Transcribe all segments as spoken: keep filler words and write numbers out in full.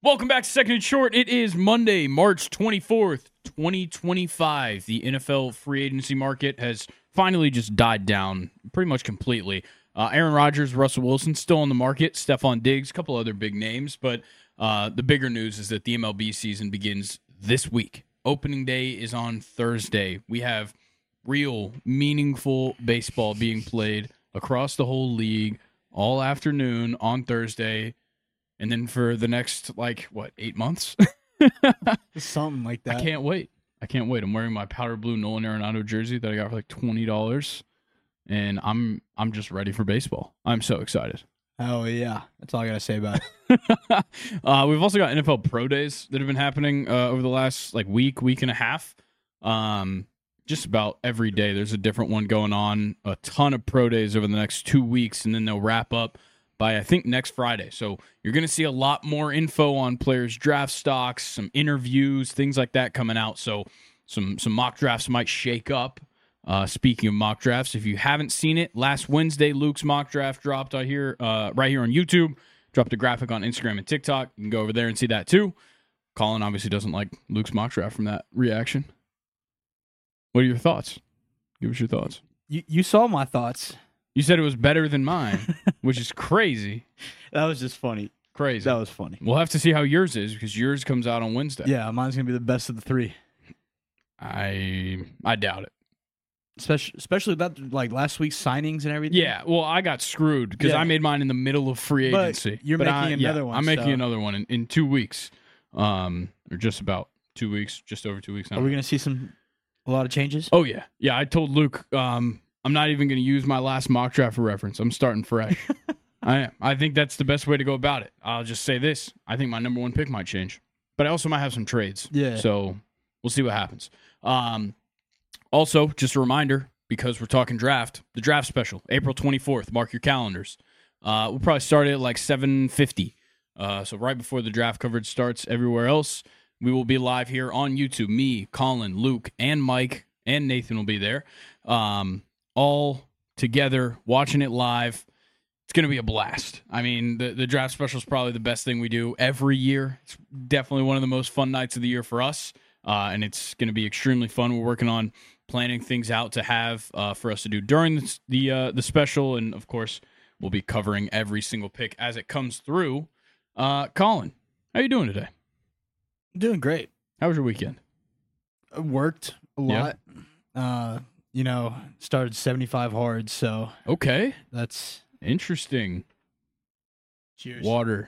Welcome back to Second and Short. It is Monday, March twenty-fourth, twenty twenty-five. The N F L free agency market has finally just died down pretty much completely. Uh, Aaron Rodgers, Russell Wilson still on the market, Stephon Diggs, a couple other big names, but uh, the bigger news is that the M L B season begins this week. Opening day is on Thursday. We have real, meaningful baseball being played across the whole league all afternoon on Thursday. And then for the next, like, what, eight months? Something like that. I can't wait. I can't wait. I'm wearing my powder blue Nolan Arenado jersey that I got for like twenty dollars. And I'm I'm just ready for baseball. I'm so excited. Oh, yeah. That's all I got to say about it. uh, we've also got N F L Pro Days that have been happening uh, over the last like week, week and a half. Um, just about every day there's a different one going on. A ton of Pro Days over the next two weeks, and then they'll wrap up by, I think, next Friday. So you're going to see a lot more info on players' draft stocks, some interviews, things like that coming out. So some some mock drafts might shake up. Uh, speaking of mock drafts, if you haven't seen it, last Wednesday, Luke's mock draft dropped out here, uh, right here on YouTube. Dropped a graphic on Instagram and TikTok. You can go over there and see that too. Colin obviously doesn't like Luke's mock draft from that reaction. What are your thoughts? Give us your thoughts. You you saw my thoughts. You said it was better than mine, which is crazy. That was just funny. Crazy. That was funny. We'll have to see how yours is because yours comes out on Wednesday. Yeah, mine's going to be the best of the three. I I doubt it. Especially, especially that like last week's signings and everything. Yeah, well, I got screwed because Yeah. I made mine in the middle of free But agency. you're But making I- another yeah, one, I'm making so- another one in, in two weeks, um, or just about two weeks, just over two weeks now. Are we going to see some a lot of changes? Oh yeah, yeah. I told Luke, um, I'm not even going to use my last mock draft for reference. I'm starting fresh. I am. I think that's the best way to go about it. I'll just say this: I think my number one pick might change, but I also might have some trades. Yeah. So we'll see what happens. Um, also, just a reminder, because we're talking draft, the draft special, April twenty-fourth. Mark your calendars. Uh, we'll probably start at like seven fifty. Uh, so right before the draft coverage starts everywhere else, we will be live here on YouTube. Me, Colin, Luke, and Mike, and Nathan will be there. Um, all together, watching it live. It's going to be a blast. I mean, the, the draft special is probably the best thing we do every year. It's definitely one of the most fun nights of the year for us, uh, and it's going to be extremely fun. We're working on planning things out to have uh, for us to do during the the, uh, the special, and, of course, we'll be covering every single pick as it comes through. Uh, Colin, how you doing today? Doing great. How was your weekend? I worked a Yeah. lot. Uh, you know, started seventy-five hard, so Okay, that's interesting. cheers. Water.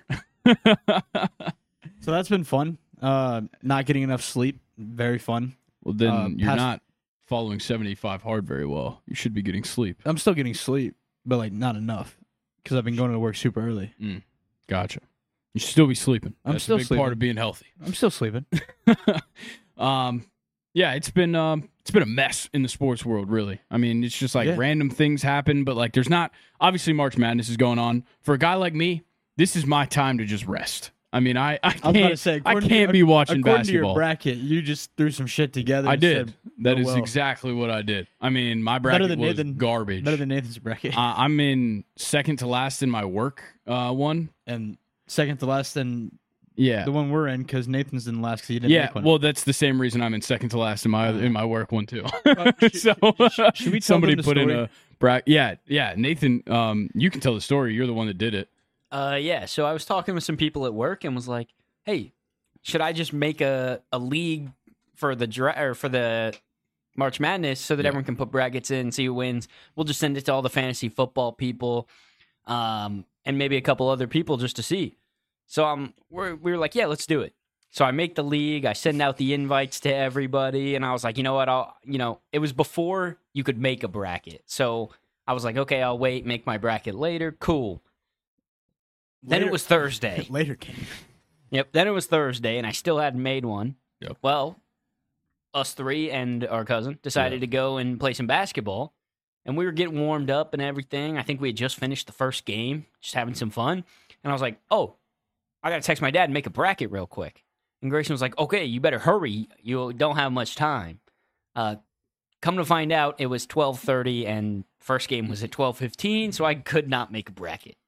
So that's been fun. Uh, not getting enough sleep, very fun. Well, then Uh, you're past- not following seventy-five hard very well. You should be getting sleep. I'm still getting sleep, but like not enough because I've been going to work super early. Gotcha. You should still be sleeping. I'm That's still a big sleeping. part of being healthy. I'm still sleeping. um, yeah, it's been um, it's been a mess in the sports world, really. I mean, it's just like Yeah. random things happen, but like there's not. Obviously, March Madness is going on. For a guy like me, this is my time to just rest. I mean, I I I was can't about to say, I according can't to, be watching according basketball. to your bracket, you just threw some shit together. I and did. said, That "Oh, is well." exactly what I did. I mean, my Better bracket than was Nathan- garbage. better than Nathan's bracket, uh, I'm in second to last in my work uh, one. and second to last in Yeah. the one we're in because Nathan's in last because he didn't Yeah, make one. well, that's the same reason I'm in second to last in my in my work one too. Uh, should- so should- should we tell somebody them the put in story? a bra- Yeah, yeah. Nathan, um, you can tell the story. You're the one that did it. Uh, yeah. So I was talking with some people at work and was like, "Hey, should I just make a, a league for the dra- or for the March Madness so that Yeah. everyone can put brackets in, see who wins? We'll just send it to all the fantasy football people, um, and maybe a couple other people just to see." So um, we're we were like, "Yeah, let's do it." So I make the league. I send out the invites to everybody, and I was like, "You know what? I'll you know." It was before you could make a bracket, so I was like, "Okay, I'll wait, make my bracket later." Cool. Then Later- it was Thursday. Later came. Yep. Then it was Thursday, and I still hadn't made one. Yep. Well, us three and our cousin decided Yeah. to go and play some basketball, and we were getting warmed up and everything. I think we had just finished the first game, just having some fun. And I was like, "Oh, I gotta text my dad and make a bracket real quick." And Grayson was like, "Okay, you better hurry. You don't have much time." Uh, come to find out, it was twelve thirty, and first game was at twelve fifteen, so I could not make a bracket.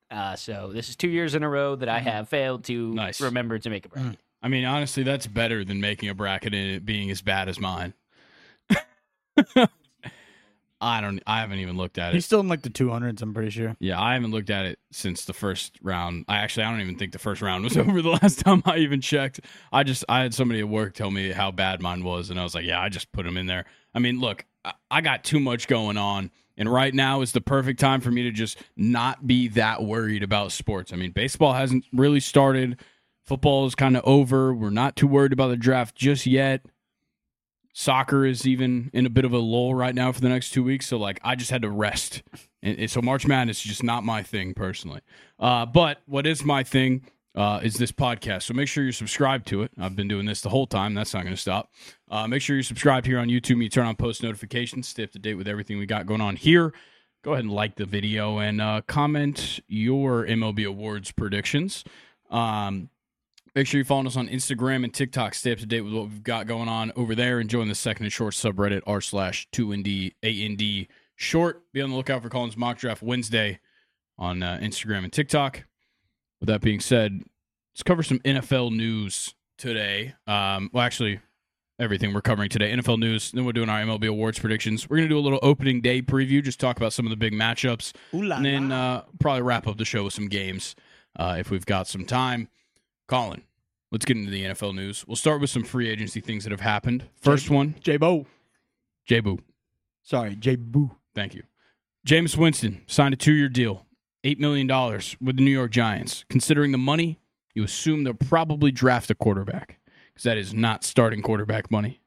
Uh, so this is two years in a row that I have failed to Nice. remember to make a bracket. I mean, honestly, that's better than making a bracket and it being as bad as mine. I don't. I haven't even looked at He's it. still in like the two hundreds, I'm pretty sure. Yeah, I haven't looked at it since the first round. I actually, I don't even think the first round was over the last time I even checked. I just, I had somebody at work tell me how bad mine was, and I was like, yeah, I just put them in there. I mean, look, I, I got too much going on, and right now is the perfect time for me to just not be that worried about sports. I mean, baseball hasn't really started. Football is kind of over. We're not too worried about the draft just yet. Soccer is even in a bit of a lull right now for the next two weeks. So, like, I just had to rest. And, and so March Madness is just not my thing personally. Uh, but what is my thing uh, is this podcast. So make sure you're subscribed to it. I've been doing this the whole time. That's not going to stop. Uh, make sure you're subscribed here on YouTube. You turn on post notifications. Stay up to date with everything we got going on here. Go ahead and like the video and uh, comment your M L B awards predictions. Um, Make sure you're following us on Instagram and TikTok. Stay up to date with what we've got going on over there. And join the second and short subreddit r slash two N D A N D short. Be on the lookout for Colin's mock draft Wednesday on uh, Instagram and TikTok. With that being said, let's cover some N F L news today. Um, well, actually, everything we're covering today. N F L news. Then we're doing our M L B awards predictions. We're going to do a little opening day preview. Just talk about some of the big matchups. Ooh la And then la. uh, probably wrap up the show with some games uh, if we've got some time. Colin, let's get into the N F L news. We'll start with some free agency things that have happened. First one, J-Bo. J-Boo. Sorry, J-Boo. Thank you. Jameis Winston signed a two-year deal, eight million dollars with the New York Giants. Considering the money, you assume they'll probably draft a quarterback because that is not starting quarterback money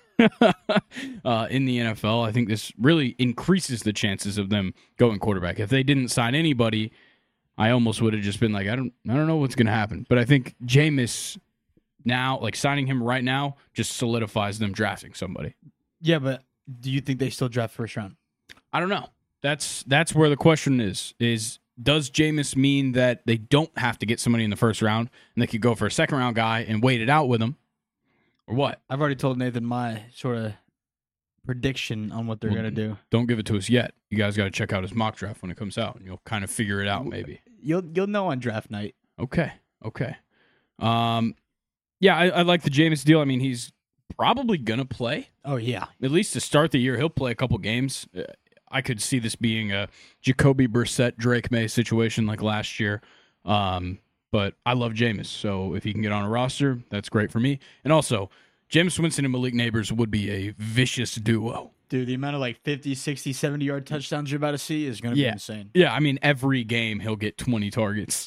uh, in the N F L. I think this really increases the chances of them going quarterback. If they didn't sign anybody, I almost would have just been like, I don't, I don't know what's going to happen. But I think Jameis now, like signing him right now, just solidifies them drafting somebody. Yeah, but do you think they still draft first round? I don't know. That's that's where the question is. Is does Jameis mean that they don't have to get somebody in the first round and they could go for a second round guy and wait it out with him, or what? I've already told Nathan my sort of prediction on what they're Well, going to do. Don't give it to us yet. You guys got to check out his mock draft when it comes out, and you'll kind of figure it out. Maybe. You'll you'll know on draft night. Okay. Okay. Um, yeah, I, I like the Jameis deal. I mean, he's probably gonna play Oh, yeah. at least to start the year. He'll play a couple games. Uh, I could see this being a Jacoby Brissett, Drake May situation like last year. Um, but I love Jameis, so if he can get on a roster, that's great for me. And also, Jameis Winston and Malik Neighbors would be a vicious duo. Dude, the amount of like fifty, sixty, seventy-yard touchdowns you're about to see is going to Yeah. be insane. Yeah, I mean, every game he'll get twenty targets.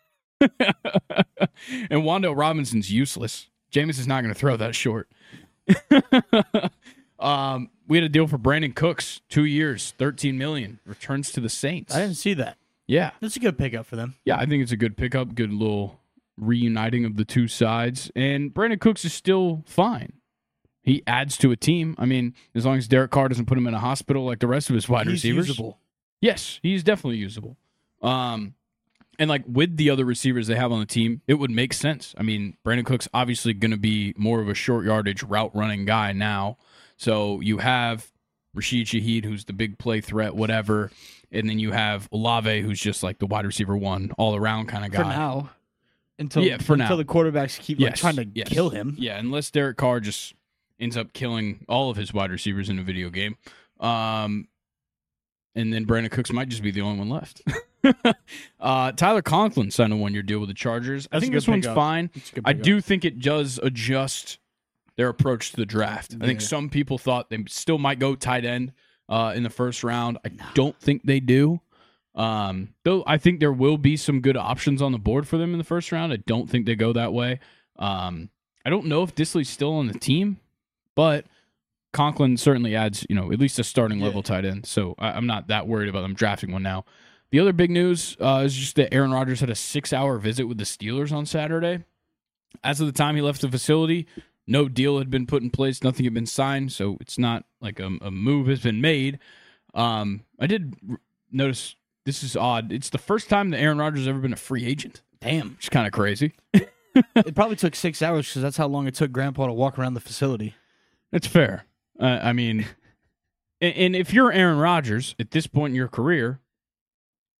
And Wando Robinson's useless. Jameis is not going to throw that short. um, we had a deal for Brandon Cooks, two years, thirteen million dollars, returns to the Saints. I didn't see that. Yeah, That's a good pickup for them. yeah, I think it's a good pickup, good little reuniting of the two sides. And Brandon Cooks is still fine. He adds to a team. I mean, as long as Derek Carr doesn't put him in a hospital like the rest of his wide He's receivers. usable. Yes, he's definitely usable. Um, and like with the other receivers they have on the team, it would make sense. I mean, Brandon Cook's obviously going to be more of a short yardage route running guy now. So you have Rashid Shaheed, who's the big play threat, whatever. And then you have Olave, who's just like the wide receiver one, all around kind of guy. For now. Until, Yeah, for until now. the quarterbacks keep like, Yes, trying to yes. kill him. Yeah, unless Derek Carr just ends up killing all of his wide receivers in a video game. Um, and then Brandon Cooks might just be the only one left. uh, Tyler Conklin signed a one-year deal with the Chargers. I That's a think good this one's pickup. fine. It's a good I pickup. do think it does adjust their approach to the draft. I think Yeah. some people thought they still might go tight end uh, in the first round. I don't think they do. Um, though I think there will be some good options on the board for them in the first round. I don't think they go that way. Um, I don't know if Disley's still on the team, but Conklin certainly adds, you know, at least a starting Yeah. level tight end. So I, I'm not that worried about them drafting one now. The other big news uh, is just that Aaron Rodgers had a six-hour visit with the Steelers on Saturday. As of the time he left the facility, no deal had been put in place. Nothing had been signed, so it's not like a, a move has been made. Um, I did r- notice this is odd. It's the first time that Aaron Rodgers has ever been a free agent, Damn. which is kind of crazy. It probably took six hours because that's how long it took Grandpa to walk around the facility. It's fair. Uh, I mean, and, and if you're Aaron Rodgers at this point in your career,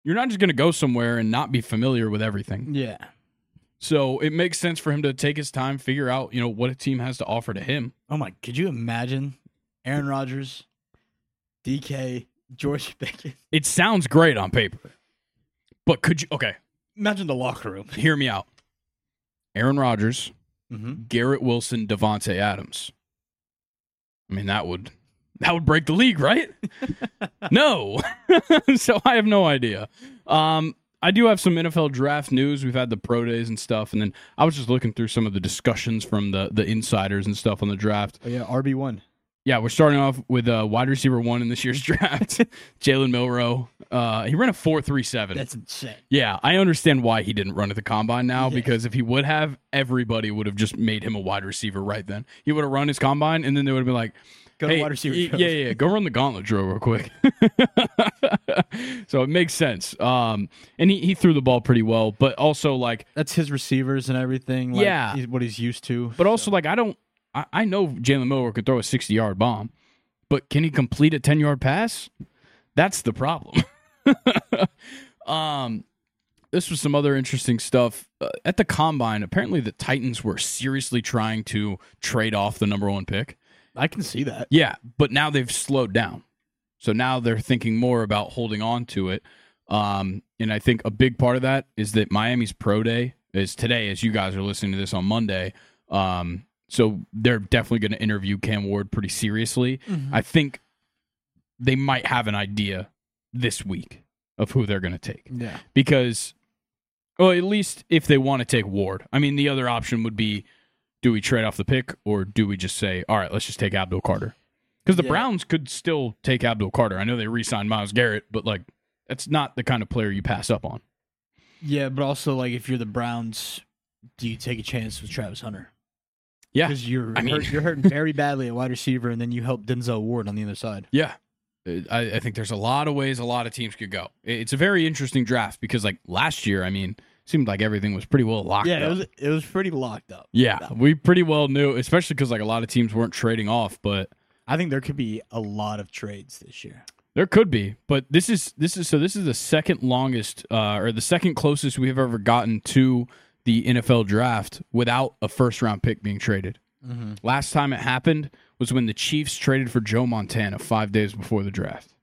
you're not just going to go somewhere and not be familiar with everything. Yeah. So it makes sense for him to take his time, figure out, you know, what a team has to offer to him. Oh my, could you imagine Aaron Rodgers, D K, George Pickens? It sounds great on paper. But could you, okay, Imagine the locker room. hear me out. Aaron Rodgers, Mm-hmm. Garrett Wilson, Devontae Adams. I mean, that would that would break the league, right? No. So I have no idea. Um, I do have some N F L draft news. We've had the pro days and stuff, and then I was just looking through some of the discussions from the the insiders and stuff on the draft. Oh yeah, R B one. Yeah, we're starting off with uh, wide receiver one in this year's draft, Jalen Milroe. Uh, he ran a four three seven. That's insane. Yeah, I understand why he didn't run at the combine now, Yeah. because if he would have, everybody would have just made him a wide receiver right then. He would have run his combine, and then they would have been like, Go hey, to wide receiver. y- coach. yeah, yeah, go run the gauntlet drill real quick. So it makes sense. Um, and he, he threw the ball pretty well, but also like, That's his receivers and everything. Like, Yeah. he's, what he's used to. but also like, I don't, I, I know Jalen Milroe could throw a sixty yard bomb, but can he complete a ten yard pass? That's the problem. um, this was some other interesting stuff uh, at the combine. Apparently, the Titans were seriously trying to trade off the number one pick. I can see that. Yeah, but now they've slowed down. So now they're thinking more about holding on to it. Um, and I think a big part of that is that Miami's pro day is today, as you guys are listening to this on Monday. Um, so they're definitely going to interview Cam Ward pretty seriously. Mm-hmm. I think they might have an idea this week of who they're going to take. Yeah. Because, well, at least if they want to take Ward. I mean, the other option would be, do we trade off the pick, or do we just say, all right, let's just take Abdul Carter? Because the Yeah. Browns could still take Abdul Carter. I know they re-signed Myles Garrett, but like that's not the kind of player you pass up on. Yeah, but also like if you're the Browns, do you take a chance with Travis Hunter? Yeah, Because you're I mean- hurt, you're hurting very badly at wide receiver, and then you help Denzel Ward on the other side. yeah. I, I think there's a lot of ways a lot of teams could go. It's a very interesting draft because like last year, I mean, it seemed like everything was pretty well locked Yeah, up. it was it was pretty locked up. yeah, we pretty well knew, especially because like a lot of teams weren't trading off, but I think there could be a lot of trades this year. there could be, but this is this is so this is the second longest uh, or the second closest we've ever gotten to the N F L draft without a first round pick being traded. Mm-hmm. Last time it happened was when the Chiefs traded for Joe Montana five days before the draft.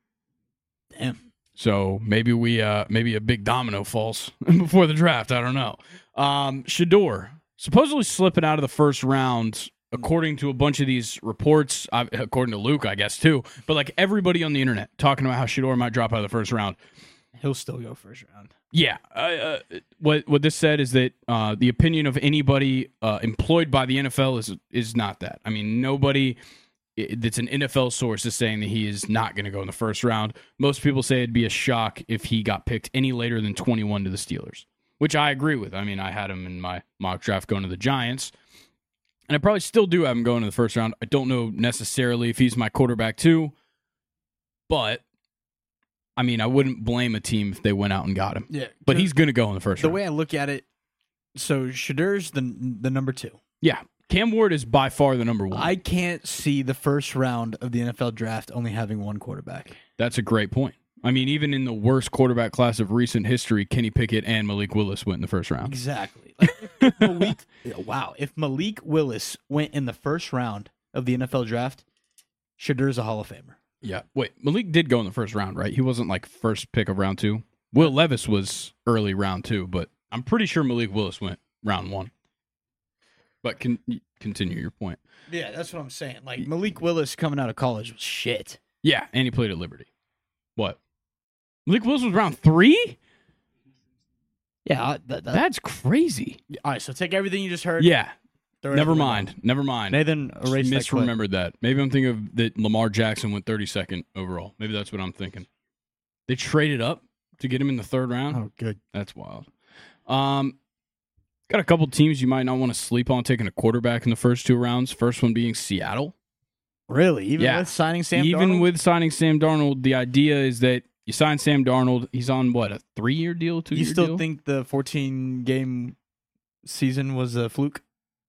Damn. So maybe we uh, maybe a big domino falls before the draft. I don't know. Um, Shador supposedly slipping out of the first round. According to a bunch of these reports, uh, according to Luke, I guess, too. But, like, everybody on the internet talking about how Shador might drop out of the first round. He'll still go first round. Yeah. I, uh, what what this said is that uh, the opinion of anybody uh, employed by the N F L is is not that. I mean, nobody that's an N F L source is saying that he is not going to go in the first round. Most people say it'd be a shock if he got picked any later than twenty-one to the Steelers, which I agree with. I mean, I had him in my mock draft going to the Giants. And I probably still do have him going in the first round. I don't know necessarily if he's my quarterback too, but I mean, I wouldn't blame a team if they went out and got him. Yeah, But he's going to go in the first the round. way I look at it. So Shadur's the the number two. Yeah, Cam Ward is by far the number one. I can't see the first round of the N F L draft only having one quarterback. That's a great point. I mean, even in the worst quarterback class of recent history, Kenny Pickett and Malik Willis went in the first round. Exactly. Like, if Malik, wow, if Malik Willis went in the first round of the N F L draft, Shadur's a Hall of Famer. Yeah. Wait, Malik did go in the first round, right? He wasn't like first pick of round two. Will Levis was early round two, but I'm pretty sure Malik Willis went round one. But can continue your point. Yeah, that's what I'm saying. Like Malik Willis coming out of college was shit. Yeah, and he played at Liberty. What? Malik Willis was round three? Yeah, I- that, that, That's crazy. all right. So take everything you just heard. Yeah. throw it Never out the mind. Never mind. window. Nathan erased that clip. Misremembered that. Maybe I'm thinking of that Lamar Jackson went thirty-second overall. Maybe that's what I'm thinking. They traded up to get him in the third round. Oh, good. That's wild. Um, got a couple teams you might not want to sleep on taking a quarterback in the first two rounds. First one being Seattle. Really? Even Yeah. with signing Sam Even Darnold? with signing Sam Darnold, the idea is that you sign Sam Darnold. He's on what, a three-year deal, two-year you still deal? think the fourteen game season was a fluke?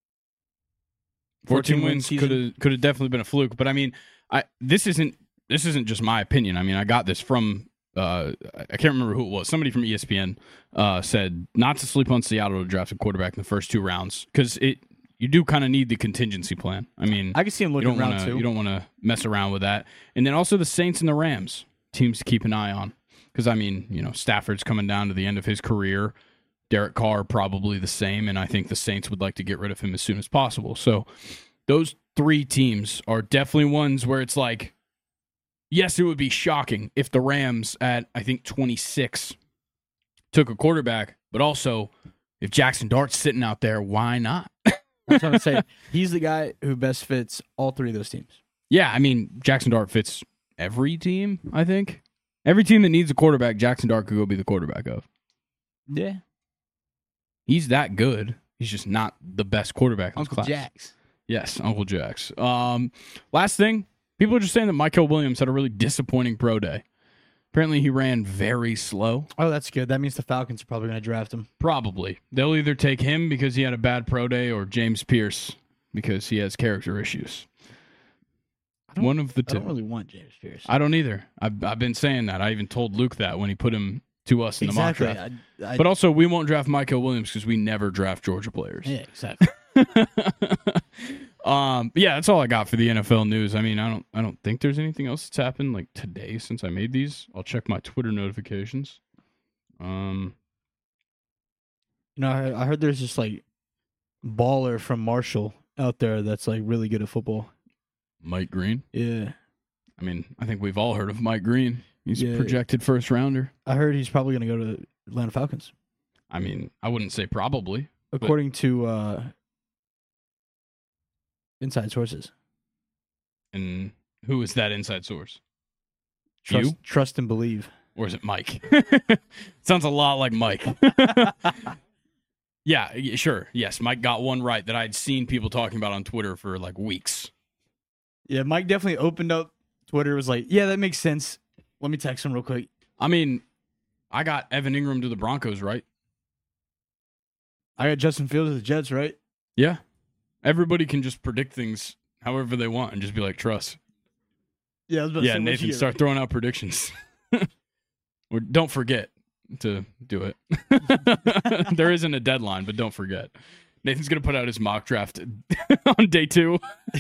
fourteen win wins season? could have could have definitely been a fluke. But I mean, I this isn't this isn't just my opinion. I mean, I got this from uh, I can't remember who it was. Somebody from E S P N uh, said not to sleep on Seattle to draft a quarterback in the first two rounds because it you do kind of need the contingency plan. I mean, I can see him you looking don't around wanna, too. you don't want to mess around with that. And then also the Saints and the Rams, teams to keep an eye on. Because, I mean, you know, Stafford's coming down to the end of his career. Derek Carr probably the same, and I think the Saints would like to get rid of him as soon as possible. So those three teams are definitely ones where it's like, yes, it would be shocking if the Rams at, I think, twenty-six took a quarterback, but also if Jackson Dart's sitting out there, why not? That's what I'm saying. He's the guy who best fits all three of those teams. Yeah, I mean, Jackson Dart fits every team, I think. Every team that needs a quarterback, Jackson Dart could go be the quarterback of. Yeah. He's that good. He's just not the best quarterback in his Uncle class. Jax. Yes, Uncle Jax. Um, last thing, people are just saying that Michael Williams had a really disappointing pro day. Apparently, he ran very slow. Oh, that's good. That means the Falcons are probably going to draft him. Probably. They'll either take him because he had a bad pro day or James Pierce because he has character issues. don't- One of the I two. don't really want James Pierce. I don't either. I've, I've been saying that. I even told Luke that when he put him to us in exactly. the mock draft. I, I, But also, we won't draft Michael Williams because we never draft Georgia players. yeah, exactly. um, but yeah, that's all I got for the N F L news. I mean, I don't, I don't think there's anything else that's happened like today since I made these. I'll check my Twitter notifications. Um, You know, I, I heard there's this like baller from Marshall out there that's like really good at football. Mike Green. Yeah. I mean, I think we've all heard of Mike Green. He's Yeah. a projected first rounder. I heard he's probably going to go to the Atlanta Falcons. I mean, I wouldn't say probably. According to uh, inside sources. And who is that inside source? Trust, You? trust and believe. Or is it Mike? Sounds a lot like Mike. Yeah, y- sure. Yes, Mike got one right that I'd seen people talking about on Twitter for like weeks. Yeah, Mike definitely opened up Twitter, was like, yeah, that makes sense. Let me text him real quick. I mean, I got Evan Ingram to the Broncos, right? I got Justin Fields to the Jets, right? Yeah. Everybody can just predict things however they want and just be like, trust. Yeah, I was about to Yeah, say, what'd you Nathan, get start throwing out predictions. Or don't forget to do it. There isn't a deadline, but don't forget. Nathan's going to put out his mock draft on day two.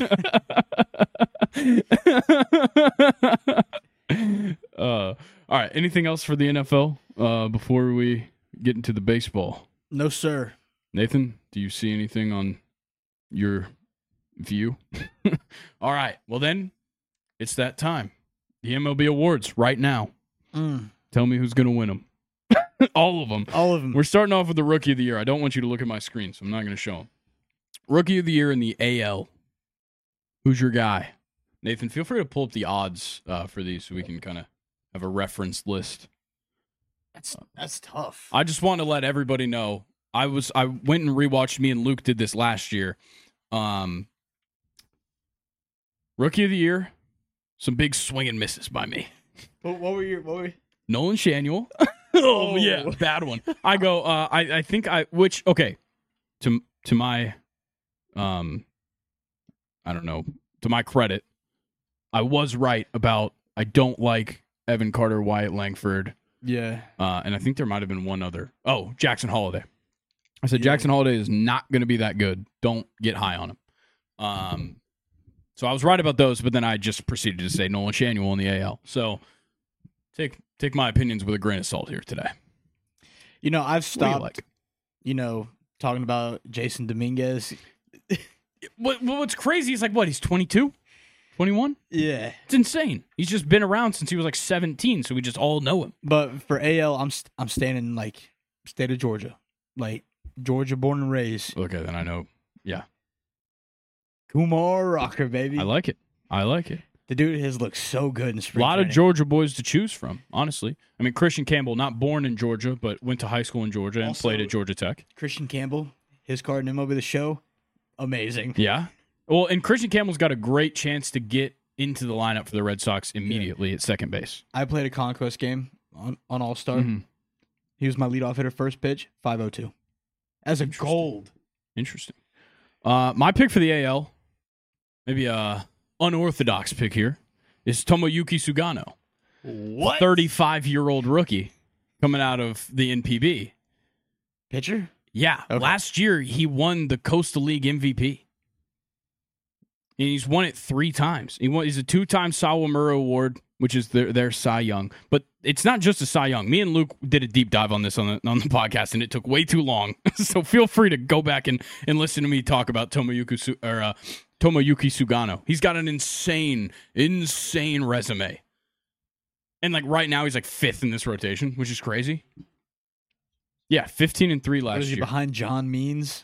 uh, all right. Anything else for the N F L uh, before we get into the baseball? No, sir. Nathan, do you see anything on your view? All right. Well, then it's that time. The M L B awards right now. Mm. Tell me who's going to win them. All of them. All of them. We're starting off with the Rookie of the Year. I don't want you to look at my screen, so I'm not going to show them. Rookie of the Year in the A L. Who's your guy? Nathan, feel free to pull up the odds uh, for these so we can kind of have a reference list. That's that's tough. I just want to let everybody know. I was I went and rewatched. Me and Luke did this last year. Um, Rookie of the Year, some big swing and misses by me. What, what were your? What were? Nolan Shanuel. Oh yeah, bad one. I go. Uh, I I think I which okay to to my um I don't know to my credit, I was right about I don't like Evan Carter, Wyatt Langford, Yeah. uh, and I think there might have been one other. Oh, Jackson Holiday. I said Yeah. Jackson Holiday is not going to be that good. Don't get high on him. Um, so I was right about those, but then I just proceeded to say Nolan Shanuel in the A L. So take take my opinions with a grain of salt here today. You know, I've What do stopped. you like? You know, talking about Jason Dominguez. What, what's crazy is like, what, he's twenty-two? twenty-one? Yeah. It's insane. He's just been around since he was like seventeen, so we just all know him. But for A L, I'm st- I'm staying in like state of Georgia, like Georgia born and raised. Okay, then I know. Yeah, Kumar Rocker, baby. I like it. I like it. The dude has looked so good in A spring. lot of training. Georgia boys to choose from, honestly. I mean, Christian Campbell, not born in Georgia, but went to high school in Georgia and Also- played at Georgia Tech. Christian Campbell, his card in M L B The Show, amazing. Yeah. Well, and Christian Campbell's got a great chance to get into the lineup for the Red Sox immediately at second base. I played a Conquest game on, on All Star. Mhm. He was my leadoff hitter, first pitch, five oh two. As a Interesting. gold. Interesting. Uh, my pick for the A L, maybe a unorthodox pick here, is Tomoyuki Sugano. What? thirty-five-year-old rookie coming out of the N P B. Pitcher? Yeah, Okay. last year he won the Coastal League M V P. And he's won it three times. He won, he's a two-time Sawamura Award, which is their, their Cy Young. But it's not just a Cy Young. Me and Luke did a deep dive on this on the, on the podcast, and it took way too long. So feel free to go back and, and listen to me talk about Tomoyuki, Su- or, uh, Tomoyuki Sugano. He's got an insane, insane resume. And like right now, he's like fifth in this rotation, which is crazy. Yeah, fifteen and three last Was he year. behind John Means?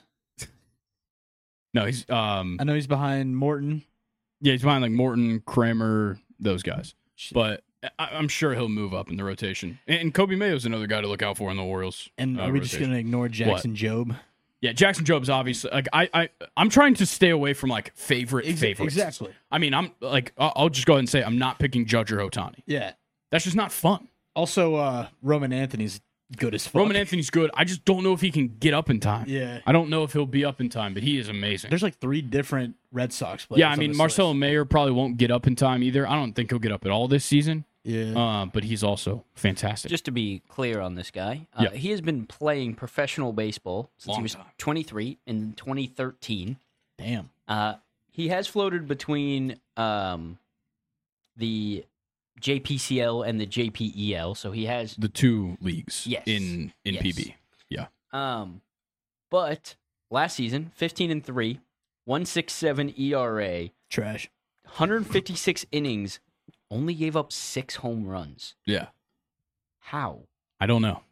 No, he's um I know he's behind Morton. yeah, he's behind like Morton, Kramer, those guys. But I, I'm sure he'll move up in the rotation. And, and Kobe Mayo's another guy to look out for in the Orioles. And uh, are we just rotation. going to ignore Jackson Jobe? Yeah, Jackson Job's obviously like I I I'm trying to stay away from like favorite Ex- favorites. exactly. I mean, I'm like I'll, I'll just go ahead and say I'm not picking Judge or Ohtani. Yeah. That's just not fun. Also, uh, Roman Anthony's good as fuck. Roman Anthony's good. I just don't know if he can get up in time. Yeah. I don't know if he'll be up in time, but he is amazing. There's like three different Red Sox players. Yeah, I on mean this Marcelo list. Mayer probably won't get up in time either. I don't think he'll get up at all this season. Yeah. Uh, but he's also fantastic. Just to be clear on this guy, uh, Yeah. he has been playing professional baseball since Long he was time. twenty-three in twenty thirteen. Damn. Uh, he has floated between um, the J P C L and the J P E L, so he has the two leagues Yes. in in Yes. P B. Um, but last season, fifteen and three, one six seven E R A, Trash. one hundred fifty-six innings, only gave up six home runs. Yeah. How? I don't know.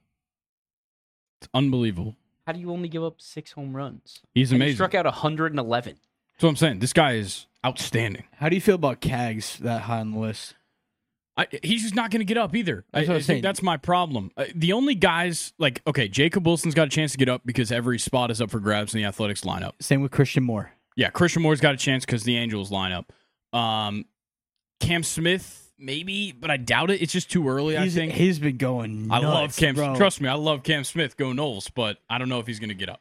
It's unbelievable. How do you only give up six home runs? He's And he amazing. struck out one hundred eleven. That's what I'm saying. This guy is outstanding. How do you feel about Cags that high on the list? I, he's just not going to get up either. I, That's what I I'm think saying. that's my problem. Uh, the only guys like okay, Jacob Wilson's got a chance to get up because every spot is up for grabs in the Athletics lineup. Same with Christian Moore. Yeah, Christian Moore's got a chance because the Angels lineup. Um, Cam Smith maybe, but I doubt it. It's just too early. He's, I think. he's been going I nuts, love Cam. bro. Trust me, I love Cam Smith. Go Knowles, but I don't know if he's going to get up.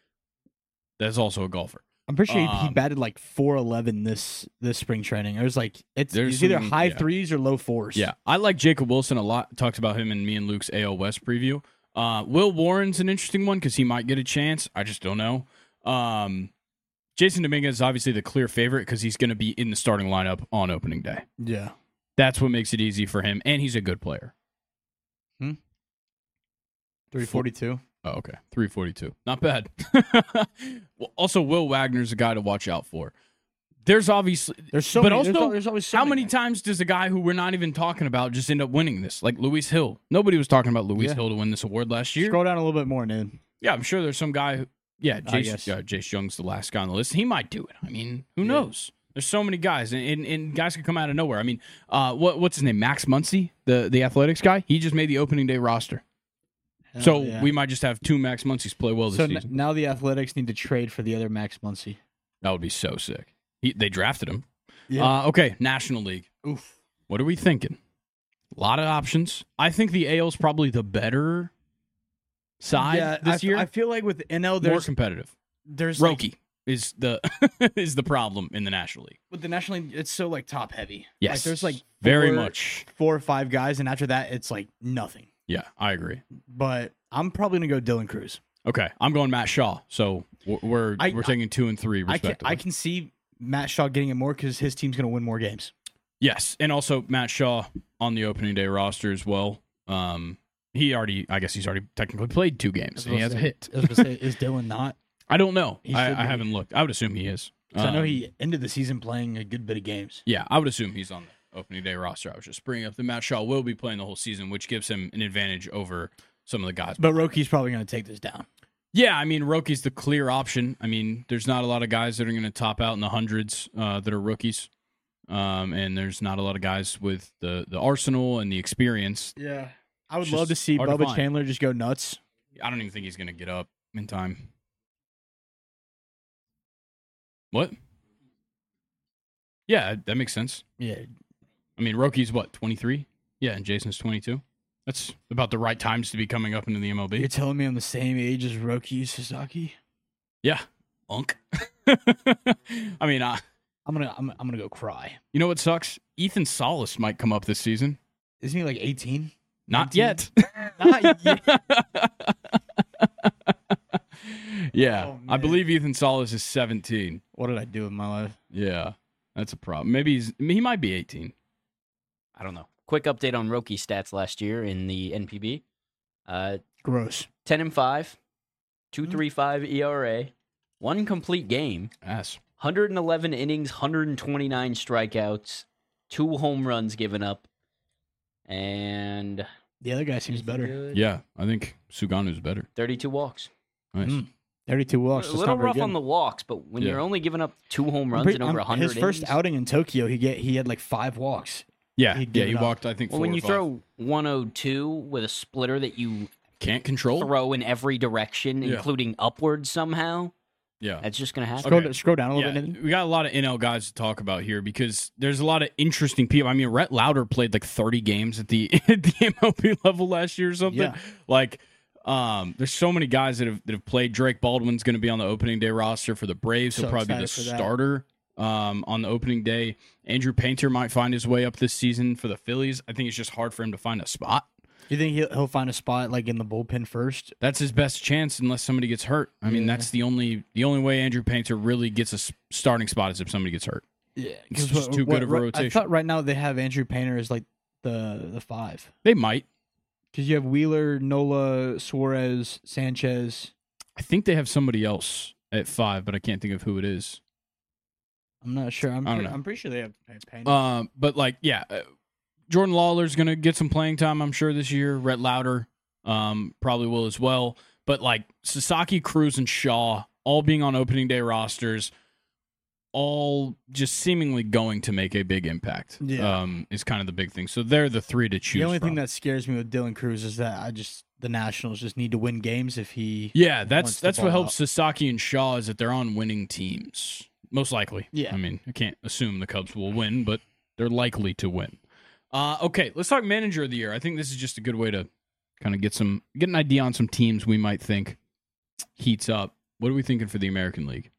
That's also a golfer. I'm pretty sure he, he Um, batted like four eleven this this spring training. It was like it's, There's it's either some- high yeah. threes or low fours. Yeah, I like Jacob Wilson a lot. Talked about him in me and Luke's A L West preview. Uh, Will Warren's an interesting one because he might get a chance. I just don't know. Um, Jason Dominguez is obviously the clear favorite because he's going to be in the starting lineup on opening day. Yeah. That's what makes it easy for him, and he's a good player. three forty-two. Oh, okay. three forty-two. Not bad. Well, also, Will Wagner's a guy to watch out for. There's obviously... There's so but many. also, there's, al- there's always so how many guys. times does a guy who we're not even talking about just end up winning this? Like Luis Hill. Nobody was talking about Luis Yeah. Hill to win this award last year. Scroll down a little bit more, dude. Yeah, I'm sure there's some guy who... Yeah, I Jace, guess. uh, Jace Young's the last guy on the list. He might do it. I mean, who Yeah. knows? There's so many guys, and, and, and guys can come out of nowhere. I mean, uh, what what's his name? Max Muncy, the, the athletics guy? He just made the opening day roster. Hell So yeah. we might just have two Max Muncies play well this So n- season. now the Athletics need to trade for the other Max Muncy. That would be so sick. He, they drafted him. Yeah. Uh, okay, National League. Oof. What are we thinking? A lot of options. I think the A L's probably the better side yeah, this I, year. I feel like with N L, More there's competitive. there's like, Roki is the is the problem in the National League. with the National League, it's so like top heavy. Yes, like, there's like very four- much. four or five guys, and after that, it's like nothing. Yeah, I agree. But I'm probably gonna go Dylan Cruz. Okay, I'm going Matt Shaw. So we're we're, I- we're taking two and three I can respectively. I can see Matt Shaw getting it more because his team's gonna win more games. Yes, and also Matt Shaw on the opening day roster as well. Um, he already, I guess he's already technically played two games, and he has a hit. I was gonna say, is Dylan not? I don't know. He I, should I be. haven't looked. I would assume he is. 'Cause I know Um, he ended the season playing a good bit of games. Yeah, I would assume he's on the opening day roster. I was just bringing up that Matt Shaw will be playing the whole season, which gives him an advantage over some of the guys. But Roki's probably gonna take this down. Yeah, I mean, Roki's the clear option. I mean, there's not a lot of guys that are going to top out in the hundreds uh, that are rookies. Um, and there's not a lot of guys with the, the arsenal and the experience. Yeah, I would It's love to just see hard to Bubba find. Chandler just go nuts. I don't even think he's going to get up in time. What? Yeah, that makes sense. Yeah, I mean, Roki's what, twenty-three? Yeah, and Jason's twenty-two. That's about the right times to be coming up into the M L B. you're telling me I'm the same age as Roki Sasaki? Yeah, unk. I mean, uh, I'm gonna I'm, I'm gonna go cry. you know what sucks? Ethan Solis might come up this season. Isn't he like eighteen? Not nineteen? yet. Not yet. yeah, Oh, I man. believe Ethan Salas is seventeen. What did I do with my life? Yeah, that's a problem. Maybe he's he might be eighteen. I don't know. Quick update on rookie stats last year in the N P B. Uh, Gross. ten and five, two Hmm. three five E R A, one complete game, Yes. one hundred eleven innings, one hundred twenty-nine strikeouts, two home runs given up, and The other guy seems anything better. good? Yeah, I think Suganu's better. thirty-two walks. Nice. Mm. thirty-two walks. a that's little not very rough good. on the walks, but when Yeah. you're only giving up two home I'm runs pretty- and over I'm- one hundred His first innings, outing in Tokyo, he get he had like five walks. Yeah, He'd yeah, give he it up. walked. I think. well, four when or you five. throw one oh two with a splitter that you can't control. throw in every direction, Yeah. including upwards somehow, Yeah. that's just going to happen. Scroll, Okay. scroll down a little Yeah, bit. we got a lot of N L guys to talk about here because there's a lot of interesting people. I mean, Rhett Lauder played like thirty games at the at the M L B level last year or something. Yeah. Like, um, there's so many guys that have that have played. Drake Baldwin's going to be on the opening day roster for the Braves. He'll So probably be the excited for that. starter um, on the opening day. Andrew Painter might find his way up this season for the Phillies. I think it's just hard for him to find a spot. You think he'll, he'll find a spot like in the bullpen first? That's his best chance unless somebody gets hurt. I mean, Yeah. that's the only the only way Andrew Painter really gets a s- starting spot is if somebody gets hurt. Yeah, It's just too good of a I rotation. thought right now they have Andrew Painter as like the the five They might. because you have Wheeler, Nola, Suarez, Sanchez. I think they have somebody else at five, but I can't think of who it is. I'm not sure. I'm I don't pre- know. I'm pretty sure they have Painter. Um, but like, yeah, uh, Jordan Lawler's gonna get some playing time, I'm sure, this year. Rhett Lauder, um, probably will as well. But like Sasaki, Cruz, and Shaw all being on opening day rosters, all just seemingly going to make a big impact. Yeah. Um, is kind of the big thing. So they're the three to choose the only from. thing that scares me with Dylan Cruz is that I just the Nationals just need to win games if he. Yeah, that's wants to that's what ball helps Sasaki and Shaw is that they're on winning teams. Most likely. Yeah. I mean, I can't assume the Cubs will win, but they're likely to win. Uh, okay, let's talk manager of the year. I think this is just a good way to kind of get some get an idea on some teams we might think heats up. What are we thinking for the American League?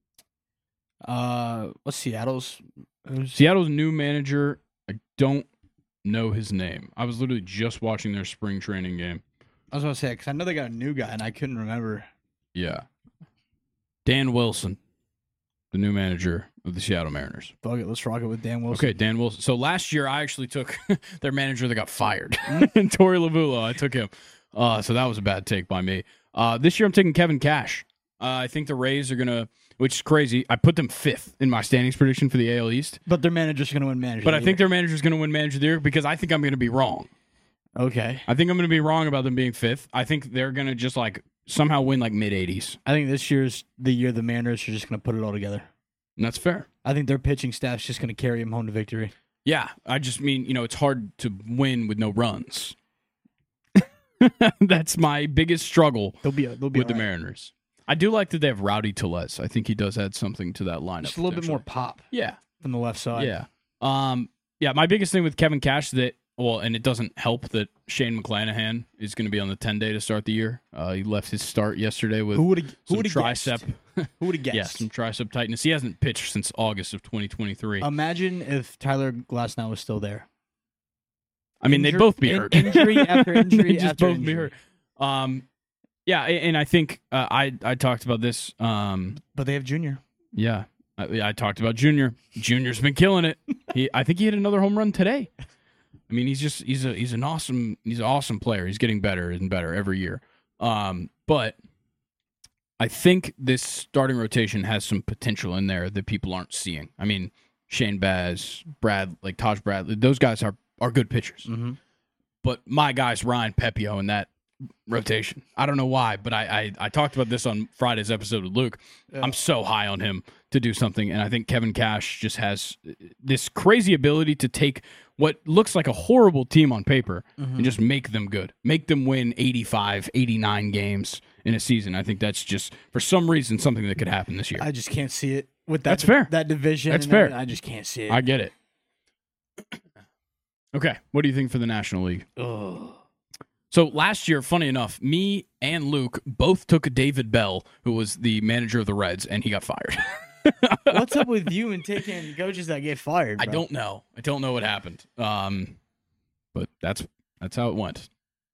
Uh, what's Seattle's? who's- Seattle's new manager, I don't know his name. I was literally just watching their spring training game. I was gonna say because I know they got a new guy and I couldn't remember. Yeah. Dan Wilson, the new manager of the Seattle Mariners. Fuck it, let's rock it with Dan Wilson. Okay, Dan Wilson. So last year I actually took their manager that got fired, Torey Lavulo. I took him. Uh, so that was a bad take by me. Uh, this year I'm taking Kevin Cash. Uh, I think the Rays are gonna, which is crazy. I put them fifth in my standings prediction for the A L East, But their manager's gonna win manager. but of I the think year. their manager's gonna win manager of the year because I think I'm gonna be wrong. Okay. I think I'm gonna be wrong about them being fifth. I think they're gonna just like somehow win like mid eighties, I think this year's the year the Mariners are just gonna put it all together. and that's fair. I think their pitching staff's just gonna carry them home to victory. Yeah, I just mean, you know, it's hard to win with no runs. That's my biggest struggle They'll be they'll be with the all right. Mariners. I do like that they have Rowdy Tellez. I think he does add something to that lineup. Just a little bit more potentially. pop Yeah, from the left side. yeah. Um, yeah, my biggest thing with Kevin Cash is that, well, and it doesn't help that Shane McClanahan is going to be on the ten day to start the year. Uh, he left his start yesterday with Who would have who some would have tricep. Who would have guessed? Yeah, some tricep tightness. He hasn't pitched since August of twenty twenty-three. Imagine if Tyler Glasnow was still there. I mean, they'd Injur- both be in- hurt. injury after injury They'd just after both be injury. hurt. Um, yeah, a- and I think uh, I I talked about this. Um, But they have Junior. yeah, I, I talked about Junior. Junior's been killing it. He, I think he hit another home run today. I mean, he's just he's a he's an awesome he's an awesome player. He's getting better and better every year. Um, but I think this starting rotation has some potential in there that people aren't seeing. I mean, Shane Baz, Brad, like Taj Bradley, those guys are are good pitchers. Mm-hmm. But my guy's Ryan Pepio in that rotation. I don't know why, but I I, I talked about this on Friday's episode with Luke. Yeah. I'm so high on him to do something, and I think Kevin Cash just has this crazy ability to take what looks like a horrible team on paper Mm-hmm. and just make them good. Make them win eighty-five, eighty-nine games in a season. I think that's just, for some reason, something that could happen this year. I just can't see it with that. That's fair. That division. That's and fair. everything, I just can't see it. I get it. Okay, what do you think for the National League? Ugh. So last year, funny enough, me and Luke both took David Bell, who was the manager of the Reds, and he got fired. What's up with you and taking coaches that get fired? I bro? don't know. I don't know what happened. Um, but that's that's how it went.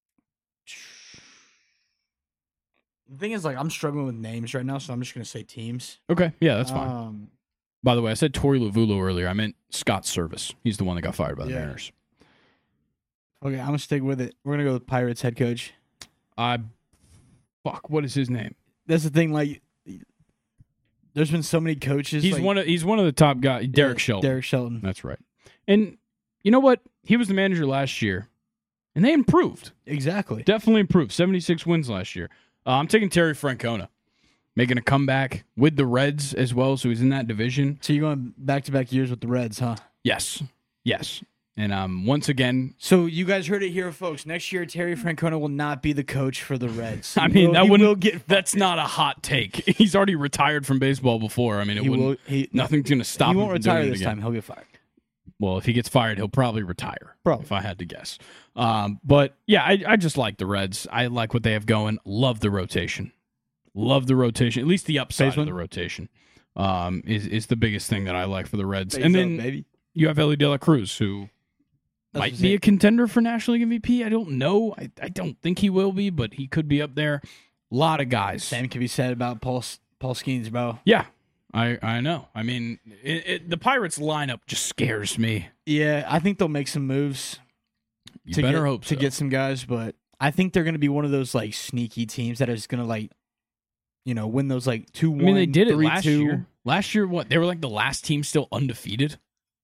The thing is, like, I'm struggling with names right now, so I'm just gonna say teams. Okay, yeah, that's fine. Um, By the way, I said Torey Lovulo earlier. I meant Scott Service. He's the one that got fired by the Yeah. Mariners. okay, I'm gonna stick with it. We're gonna go with Pirates head coach. I fuck. What is his name? That's the thing. Like, there's been so many coaches. He's like, one of he's one of the top guys. Derek yeah, Shelton. Derek Shelton. That's right. And you know what? He was the manager last year, and they improved. Exactly. Definitely improved. seventy-six wins last year. Uh, I'm taking Terry Francona, making a comeback with the Reds as well, so he's in that division. So you're going back to back years with the Reds, huh? Yes. Yes. And um, once again, So you guys heard it here, folks. Next year, Terry Francona will not be the coach for the Reds. I He mean, will- that he wouldn't, will get. that's not a hot take. He's already retired from baseball before. I mean, it He wouldn't, will. He, nothing's going to stop he him won't from doing retire it this again. time. He'll get fired. Well, if he gets fired, he'll probably retire. Probably. If I had to guess. Um, but yeah, I, I just like the Reds. I like what they have going. Love the rotation. Love the rotation. At least the upside Baseman? of the rotation um, is is the biggest thing that I like for the Reds. Face and up, then baby. you have Ellie De La Cruz, who That's might what be I'm a contender for National League M V P. I don't know. I, I don't think he will be, but he could be up there. A lot of guys. Same can be said about Paul Paul Skeens, bro. Yeah, I I know. I mean, it, it, the Pirates lineup just scares me. Yeah, I think they'll make some moves You to better get, hope so. to get some guys, but I think they're going to be one of those like sneaky teams that is going to like, you know, win those like two one. I mean, they did it three, last two. year. Last year, what? They were like the last team still undefeated.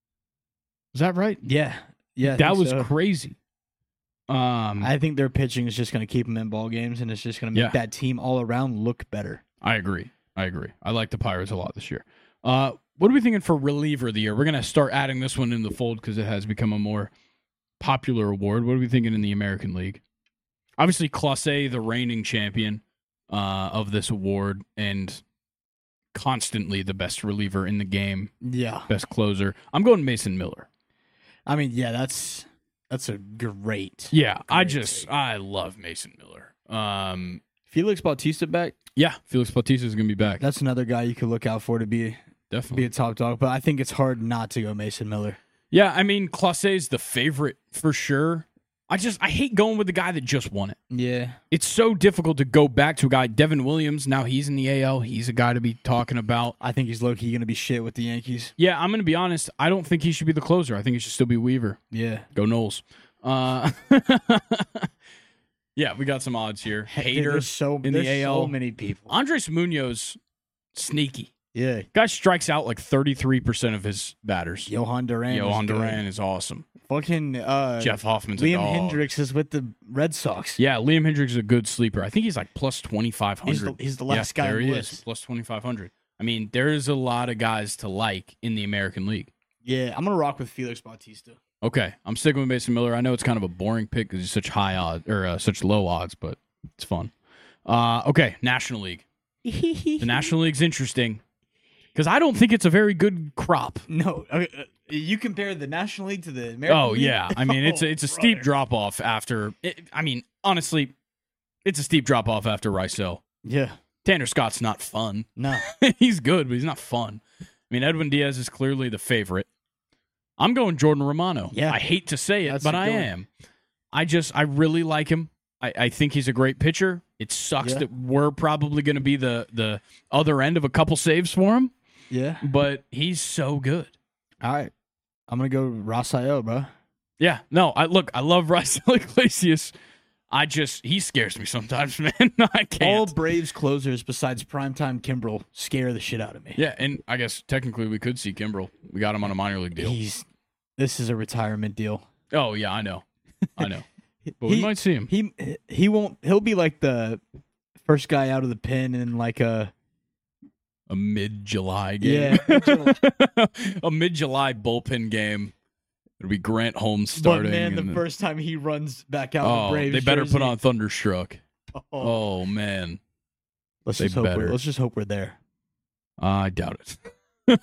Is that right? Yeah, yeah, I that think was so. crazy. Um, I, I think their pitching is just going to keep them in ball games, and it's just going to make Yeah. that team all around look better. I agree. I agree. I like the Pirates a lot this year. Uh, what are we thinking for reliever of the year? We're gonna start adding this one in the fold because it has become a more popular award. What are we thinking in the American League? Obviously, Clase, the reigning champion uh, of this award, and constantly the best reliever in the game, Yeah, best closer. I'm going Mason Miller. I mean, yeah, that's that's a great. Yeah, I Great just take. I love Mason Miller. Um, Felix Bautista back. yeah, Felix Bautista is gonna be back. That's another guy you could look out for to be Definitely. be a top dog. But I think it's hard not to go Mason Miller. Yeah, I mean, Clase is the favorite for sure. I just I hate going with the guy that just won it. Yeah, It's so difficult to go back to a guy. Devin Williams, now he's in the A L. He's a guy to be talking about. I think he's low key going to be shit with the Yankees. Yeah, I'm going to be honest. I don't think he should be the closer. I think it should still be Weaver. Yeah, Go Knowles. Uh, yeah, we got some odds here. Hater There's so in the there's A L. So many people. Andres Munoz, sneaky. Yeah, Guy strikes out like thirty-three percent of his batters. Johan Duran. Johan is good. Duran is awesome. Fucking uh, Jeff Hoffman's a Liam dog. Hendricks is with the Red Sox. Yeah, Liam Hendricks is a good sleeper. I think he's like plus twenty-five hundred. He's the, he's the last yeah, guy there on he the is, list. plus twenty-five hundred. I mean, there's a lot of guys to like in the American League. Yeah, I'm gonna rock with Felix Bautista. Okay, I'm sticking with Mason Miller. I know it's kind of a boring pick because he's such high odds or uh, such low odds, but it's fun. Uh, okay, National League. The National League's interesting because I don't think it's a very good crop. No, okay, uh, you compare the National League to the American Oh League? yeah, I mean it's a, it's a Oh, steep brother. drop off after. It, I mean, honestly, it's a steep drop off after Rysel. Yeah, Tanner Scott's not fun. no, He's good, but he's not fun. I mean, Edwin Diaz is clearly the favorite. I'm going Jordan Romano. Yeah. I hate to say it, That's but a I good one. am. I just, I really like him. I, I think he's a great pitcher. It sucks Yeah. that we're probably going to be the the other end of a couple saves for him, yeah. but he's so good. All right, I'm gonna go Rafael, bro. Yeah, no, I look, I love Raisel Iglesias. I just, he scares me sometimes, man. I can't. All Braves closers besides primetime Kimbrel scare the shit out of me. Yeah, and I guess technically we could see Kimbrel. We got him on a minor league deal. He's this is a retirement deal. Oh yeah, I know, I know. But he, we might see him. He he won't. He'll be like the first guy out of the pen in like a A mid-July game. Yeah. A mid-July bullpen game. It'll be Grant Holmes starting. But man, the and then- first time he runs back out, oh, the Braves they better jersey, put on Thunderstruck. Oh, Oh, man. let's they just hope better. we're, let's just hope we're there. I doubt it.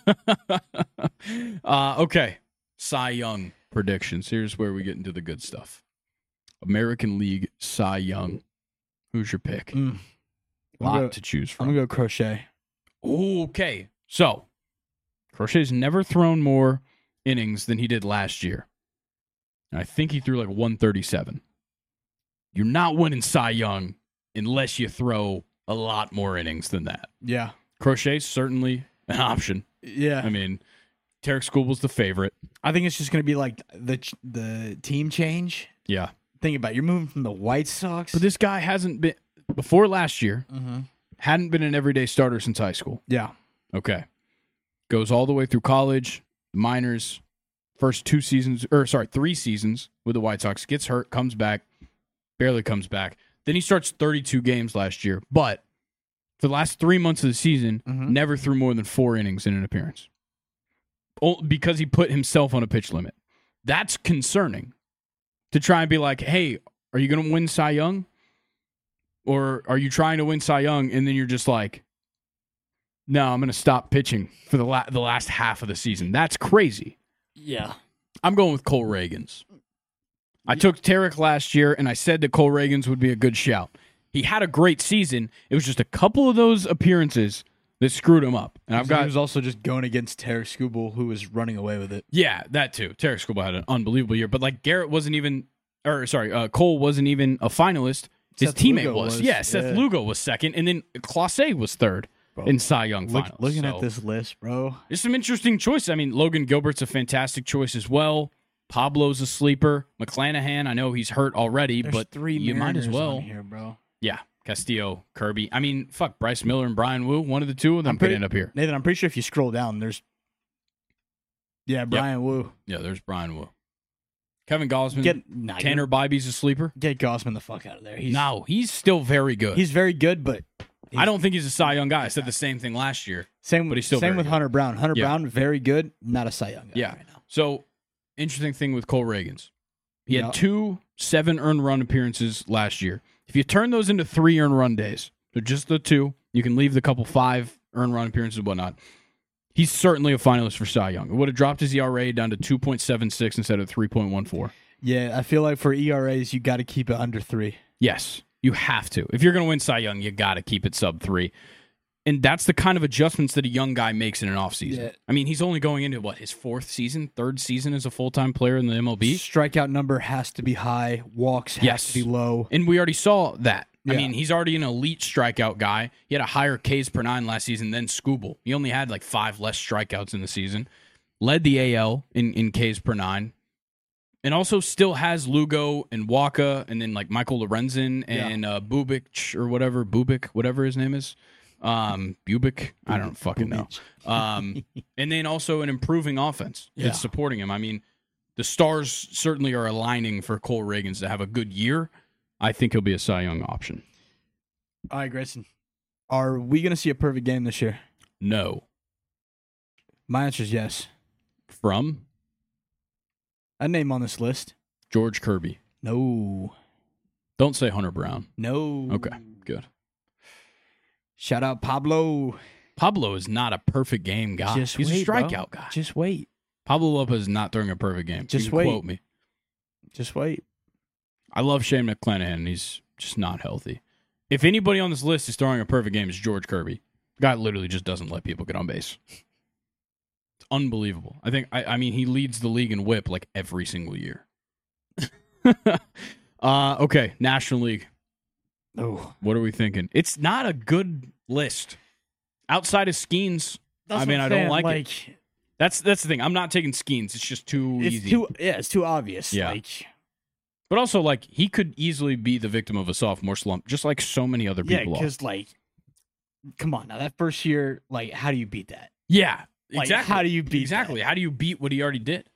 uh, okay. Cy Young predictions. Here's where we get into the good stuff. American League Cy Young. Who's your pick? Mm. I'm Lot gonna- to choose I'm from. gonna go Crochet. Okay. So, Crochet's never thrown more innings than he did last year. And I think he threw like one thirty-seven. You're not winning Cy Young unless you throw a lot more innings than that. Yeah. Crochet's certainly an option. Yeah. I mean, Tarek Skubal's the favorite. I think it's just going to be like the ch- the team change. Yeah. Think about it. You're moving from the White Sox. But this guy hasn't been, before last year, mm-hmm. hadn't been an everyday starter since high school. Yeah. Okay. Goes all the way through college, minors, first two seasons, or sorry, three seasons with the White Sox, gets hurt, comes back, barely comes back. Then he starts thirty-two games last year, but for the last three months of the season, Mhm. never threw more than four innings in an appearance. O- Because he put himself on a pitch limit. That's concerning. To try and be like, hey, are you going to win Cy Young? Or are you trying to win Cy Young and then you're just like, no, I'm going to stop pitching for the la- the last half of the season. That's crazy. Yeah. I'm going with Cole Reagans. I took Tarek last year, and I said that Cole Reagans would be a good shout. He had a great season. It was just a couple of those appearances that screwed him up. And I've He got, was also just going against Tarek Skubal, who was running away with it. yeah, that too. Tarek Skubal had an unbelievable year, but like Garrett wasn't even, or sorry, uh, Cole wasn't even a finalist. His Seth teammate Lugo was. was, Yeah, Seth yeah. Lugo was second, and then Clase was third Bro, in Cy Young Look, finals. looking So- at this list, bro. There's some interesting choices. I mean, Logan Gilbert's a fantastic choice as well. Pablo's a sleeper. McClanahan, I know he's hurt already, There's but three you might as Mariners well. on here, bro. Yeah, Castillo, Kirby. I mean, fuck, Bryce Miller and Brian Wu. One of the two of them I'm could pretty- end up here. Nathan, I'm pretty sure if you scroll down, there's yeah, Brian Wu. Yeah, there's Brian Wu. Kevin Gosman. Get nah, Tanner Bybee's a sleeper. Get Gossman the fuck out of there. He's No, he's still very good. he's very good, but I don't think he's a Cy Young guy. I said the same thing last year. same. but he's still same very with good. Hunter Brown. Hunter Yeah. Brown, very good, not a Cy Young guy Yeah. right now. So, interesting thing with Cole Reagans. He Yeah. had two seven earned run appearances last year. If you turn those into three earned run days, so just the two, you can leave the couple five earned run appearances and whatnot. He's certainly a finalist for Cy Young. It would have dropped his E R A down to two point seven six instead of three point one four. Yeah, I feel like for E R As, you got to keep it under three. Yes, you have to. If you're going to win Cy Young, you got to keep it sub three. And that's the kind of adjustments that a young guy makes in an offseason. Yeah. I mean, he's only going into, what, his fourth season, third season as a full-time player in the M L B? Strikeout number has to be high. Walks has Yes. to be low. And we already saw that. I Yeah. mean, he's already an elite strikeout guy. He had a higher Ks per nine last season than Skubal. He only had like five less strikeouts in the season. Led the A L in, in Ks per nine. And also still has Lugo and Waka and then like Michael Lorenzen and uh, Bubic or whatever, Bubic, whatever his name is. Um, Bubic, I don't fucking know. Um, and then also an improving offense Yeah. that's supporting him. I mean, the stars certainly are aligning for Cole Reagans to have a good year. I think he'll be a Cy Young option. All right, Grayson. Are we going to see a perfect game this year? No. My answer is yes. From A name on this list. George Kirby. No. Don't say Hunter Brown. No. Okay, good. Shout out Pablo. Pablo is not a perfect game guy. Just He's wait, a bro. strikeout guy. Just wait. Pablo Lopez is not throwing a perfect game. Just you can wait. quote me. Just wait. I love Shane McClanahan. He's just not healthy. If anybody on this list is throwing a perfect game, it's George Kirby. The guy literally just doesn't let people get on base. It's unbelievable. I think, I, I mean, he leads the league in whip like every single year. uh, okay, National League. Oh. What are we thinking? It's not a good list. Outside of Skeens, I mean, I don't like, it. That's that's the thing. I'm not taking Skeens. It's just too It's easy. too yeah, it's too obvious. Yeah. Like But also, like, he could easily be the victim of a sophomore slump, just like so many other yeah, people are. because like come on now, that first year, like how do you beat that? Yeah, Like, exactly. how do you beat exactly? that? How do you beat what he already did?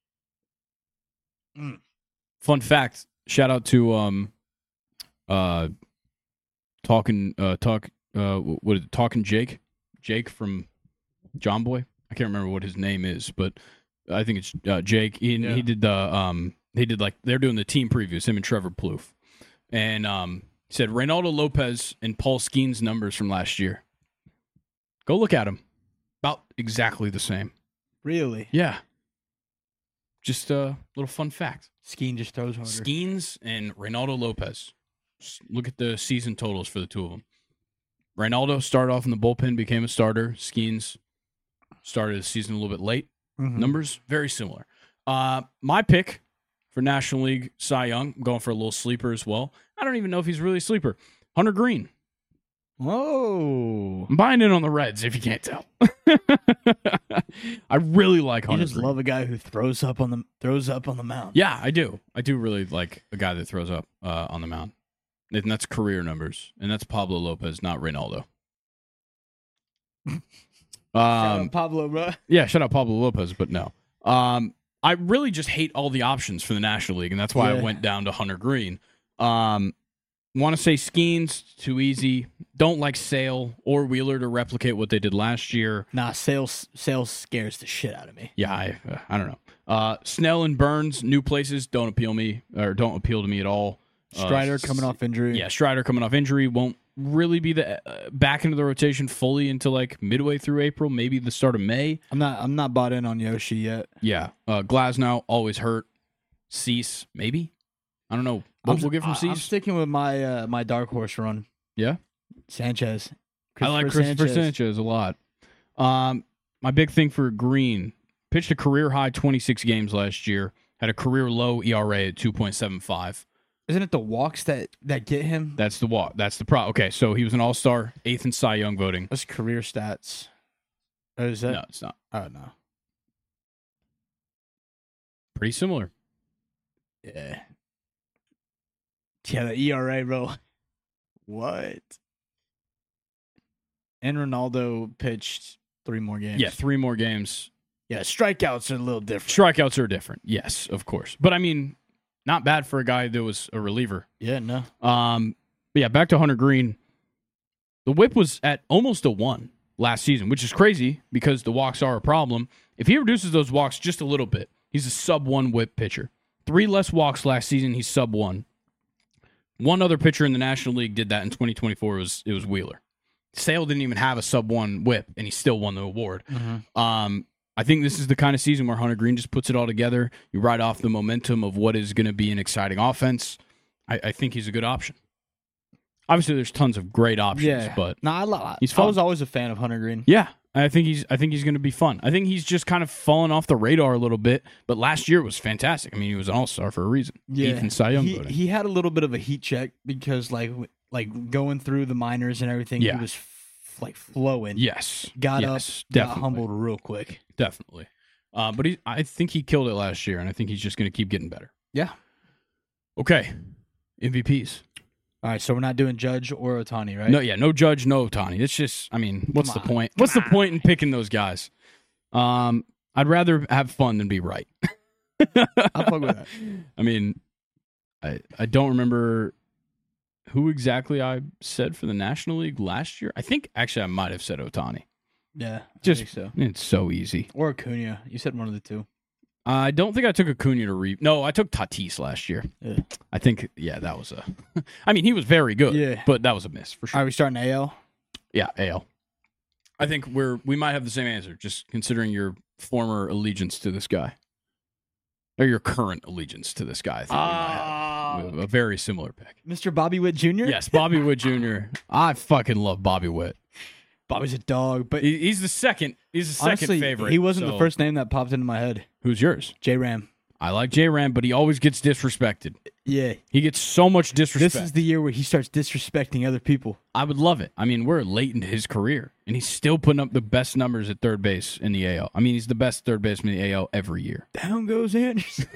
Mm. Fun fact: shout out to um, uh, talking uh talk uh what is it, talking Jake, Jake from John Boy. I can't remember what his name is, but I think it's uh, Jake. He, Yeah. he did the um he did like they're doing the team previews. Him and Trevor Plouffe, and um he said Reynaldo Lopez and Paul Skeens' numbers from last year. Go look at them. About exactly the same. Really? Yeah. Just a little fun fact. Skeen just throws harder. Skeens and Reynaldo Lopez. Just look at the season totals for the two of them. Reynaldo started off in the bullpen, became a starter. Skeens started the season a little bit late. Mhm. Numbers very similar. Uh, my pick for National League Cy Young. I'm going for a little sleeper as well. I don't even know if he's really a sleeper. Hunter Green. Whoa. I'm buying in on the Reds, if you can't tell. I really like You Hunter just Green. love a guy who throws up on the throws up on the mound. Yeah, I do. I do really like a guy that throws up uh, on the mound. And that's career numbers. And that's Pablo Lopez, not Reynaldo. Shout um, out Pablo, bro. yeah, shout out Pablo Lopez, but no. Um, I really just hate all the options for the National League, and that's why Yeah. I went down to Hunter Green. Um, want to say Skeens, too easy. Don't like Sale or Wheeler to replicate what they did last year. Nah, sales sales scares the shit out of me. Yeah, I, uh, I don't know. Uh, Snell and Burns, new places, don't appeal me or don't appeal to me at all. Uh, Strider coming off injury. Yeah, Strider coming off injury won't really be the uh, back into the rotation fully until like midway through April, maybe the start of May. I'm not I'm not bought in on Yoshi yet. Yeah, uh, Glasnow always hurt. Cease maybe. I don't know. What I'm, we'll get from I- I'm Cease. sticking with my uh, my dark horse run. Yeah, Sanchez. I like Christopher Sanchez. a lot. Um, my big thing for Green, pitched a career high twenty-six games last year. Had a career low E R A at two point seven five. Isn't it the walks that, that get him? That's the walk. That's the pro. Okay, so he was an All Star, eighth in Cy Young voting. That's career stats. Oh, is that? No, it's not. Oh no. Pretty similar. Yeah. Yeah, the E R A, bro. What? And Ronaldo pitched three more games. Yeah, three more games. Yeah, strikeouts are a little different. Strikeouts are different. Yes, of course. But I mean, not bad for a guy that was a reliever. Yeah, no. Um, but yeah, back to Hunter Green. The whip was at almost a one last season, which is crazy because the walks are a problem. If he reduces those walks just a little bit, he's a sub one whip pitcher. Three less walks last season, he's sub one. One other pitcher in the National League did that in twenty twenty-four. It was, it was Wheeler. Sale didn't even have a sub one whip, and he still won the award. Mm-hmm. Um, I think this is the kind of season where Hunter Green just puts it all together. You ride off the momentum of what is going to be an exciting offense. I, I think he's a good option. Obviously, there's tons of great options, Yeah, but no, I, lo- he's I fun. was always a fan of Hunter Green. yeah, I think he's I think he's going to be fun. I think he's just kind of fallen off the radar a little bit, but last year was fantastic. I mean, he was an all-star for a reason. Yeah, Ethan Cy Young he, voting. he had a little bit of a heat check because like w- like going through the minors and everything, Yeah. he was f- like flowing. yes, got yes, up, definitely, got humbled real quick. definitely. Uh, but he, I think he killed it last year, and I think he's just going to keep getting better. Yeah. Okay, M V Ps. All right, so we're not doing Judge or Ohtani, right? No, yeah, no Judge, no Ohtani. It's just, I mean, what's Come the on. point? What's the point in picking those guys? Um, I'd rather have fun than be right. I'll fuck with that. I mean, I I don't remember who exactly I said for the National League last year. I think actually I might have said Ohtani. Yeah, I Just think so. it's so easy. Or Acuna. You said one of the two. I don't think I took Acuna to re. No, I took Tatis last year. Yeah. I think yeah, that was a. I mean, he was very good. Yeah. but that was a miss for sure. All right, we starting A L. Yeah, A L. I think we're we might have the same answer, just considering your former allegiance to this guy, or your current allegiance to this guy. I think we might have We have a very similar pick. Mister Bobby Witt Junior? Yes, Bobby Witt Junior I fucking love Bobby Witt. Bobby's a dog, but He, he's the second. He's the second honestly, favorite. he wasn't so- the first name that popped into my head. Who's yours? J Ram. I like J Ram, but he always gets disrespected. Yeah. He gets so much disrespect. This is the year where he starts disrespecting other people. I would love it. I mean, we're late into his career, and he's still putting up the best numbers at third base in the A L. I mean, he's the best third baseman in the A L every year. Down goes Anderson.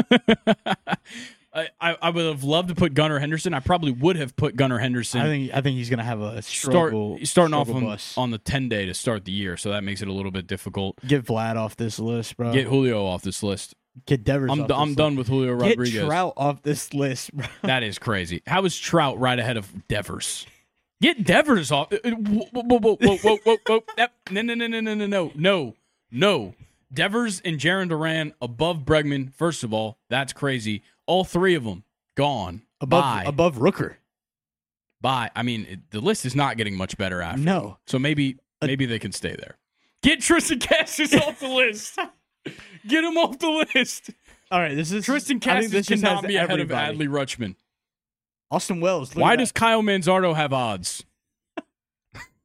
I, I, I would have loved to put Gunnar Henderson. I probably would have put Gunnar Henderson. I think I think he's gonna have a start struggle. starting off struggle on, bus. on the ten day to start the year, so that makes it a little bit difficult. Get Vlad off this list, bro. Get Julio off this list. Get Devers. I'm off d- this I'm list. done with Julio Get Rodriguez. Trout off this list, bro. That is crazy. How is Trout right ahead of Devers? Get Devers off. Uh, uh, Whoa, whoa, whoa, whoa, whoa, whoa, whoa. That- No, no, no, no, no, no, no, no, no. Devers and Jaron Duran above Bregman. First of all, that's crazy. All three of them gone. Above Bye. above Rooker. Bye. I mean, it, the list is not getting much better after. No. So maybe maybe they can stay there. Get Tristan Cassis off the list. Get him off the list. All right, this is Tristan I think Cassis this just cannot has be ahead everybody. of Adley Rutschman. Austin Wells. look Why at does that. Kyle Manzardo have odds?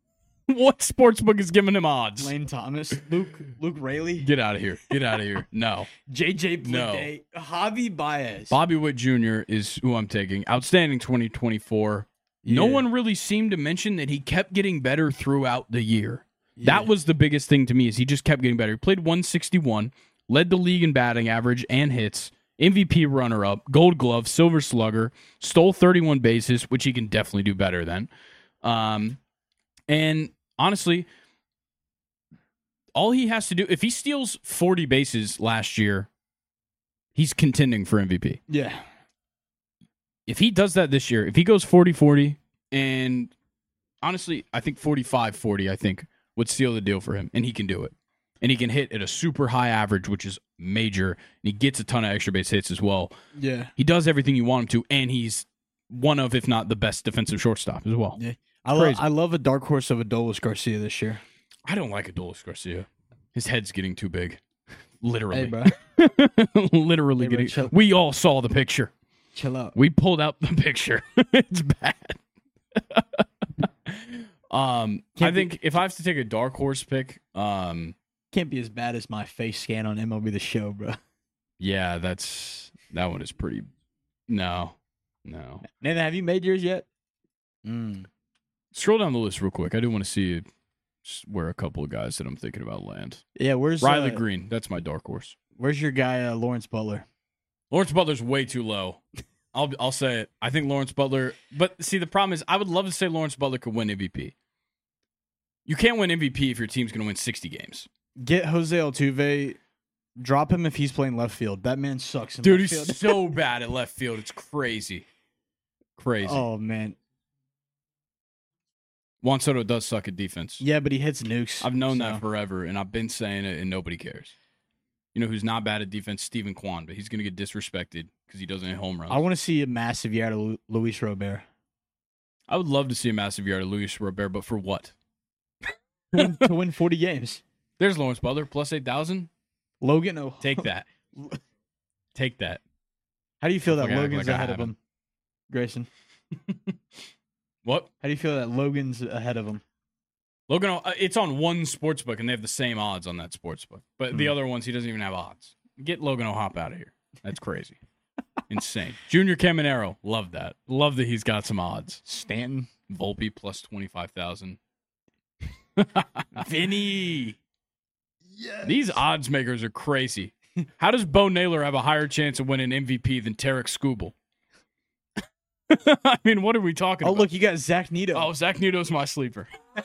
What sports book is giving him odds? Lane Thomas, Luke Luke Rayleigh, Get out of here. Get out of here. No. J J No. Bleday, Javi Baez. Bobby Witt Junior is who I'm taking. Outstanding twenty twenty-four. No Yeah. one really seemed to mention that he kept getting better throughout the year. Yeah. That was the biggest thing to me is he just kept getting better. He played one sixty-one, led the league in batting average and hits, M V P runner-up, Gold Glove, Silver Slugger, stole thirty-one bases, which he can definitely do better than. Um, and honestly, all he has to do, if he steals forty bases last year, he's contending for M V P. Yeah. If he does that this year, if he goes forty forty, and honestly, I think forty-five forty, I think, would seal the deal for him, and he can do it. And he can hit at a super high average, which is major, and he gets a ton of extra base hits as well. Yeah. He does everything you want him to, and he's one of, if not the best defensive shortstop as well. Yeah. I, lo- Crazy. I love a dark horse of Adolis Garcia this year. I don't like Adolis Garcia. His head's getting too big. Literally. Hey, bro. Literally Hey, bro, getting. chill. We all saw the picture. Chill out. We pulled out the picture. It's bad. um, I Can't be- think if I have to take a dark horse pick, um, Can't be as bad as my face scan on M L B The Show, bro. yeah, that's that one is pretty. No, no. Nathan, have you made yours yet? Mm. Scroll down the list real quick. I do want to see just where a couple of guys that I'm thinking about land. Yeah, where's Riley uh, Green, that's my dark horse. Where's your guy, uh, Lawrence Butler? Lawrence Butler's way too low. I'll I'll say it. I think Lawrence Butler, but see the problem is I would love to say Lawrence Butler could win M V P. You can't win M V P if your team's going to win sixty games. Get Jose Altuve. Drop him if he's playing left field. That man sucks in Dude, left he's field. so bad at left field. It's crazy. Crazy. Oh man, Juan Soto does suck at defense. yeah, but he hits nukes. I've known so- that forever, and I've been saying it, and nobody cares. You know who's not bad at defense? Steven Kwan, but he's going to get disrespected because he doesn't hit home runs. I want to see a massive year out of Lu- Luis Robert I would love to see a massive yard of Luis Robert, but for what? to win, to win forty games. There's Lawrence Butler, plus eight thousand. Logan, oh, Take that. Take that. How do you feel that Like I- Logan's like I ahead of haven't. him, Grayson? What? How do you feel that Logan's ahead of him? Logan, uh, it's on one sports book, and they have the same odds on that sports book. But the Hmm. other ones, he doesn't even have odds. Get Logan O'Hop out of here. That's crazy. Insane. Junior Caminero, love that. Love that he's got some odds. Stanton, Volpe plus twenty-five thousand. Vinny. yes. These odds makers are crazy. How does Bo Naylor have a higher chance of winning M V P than Tarek Skubal? I mean, what are we talking Oh about? look, you got Zach Neto. Oh, Zach Neto's my sleeper.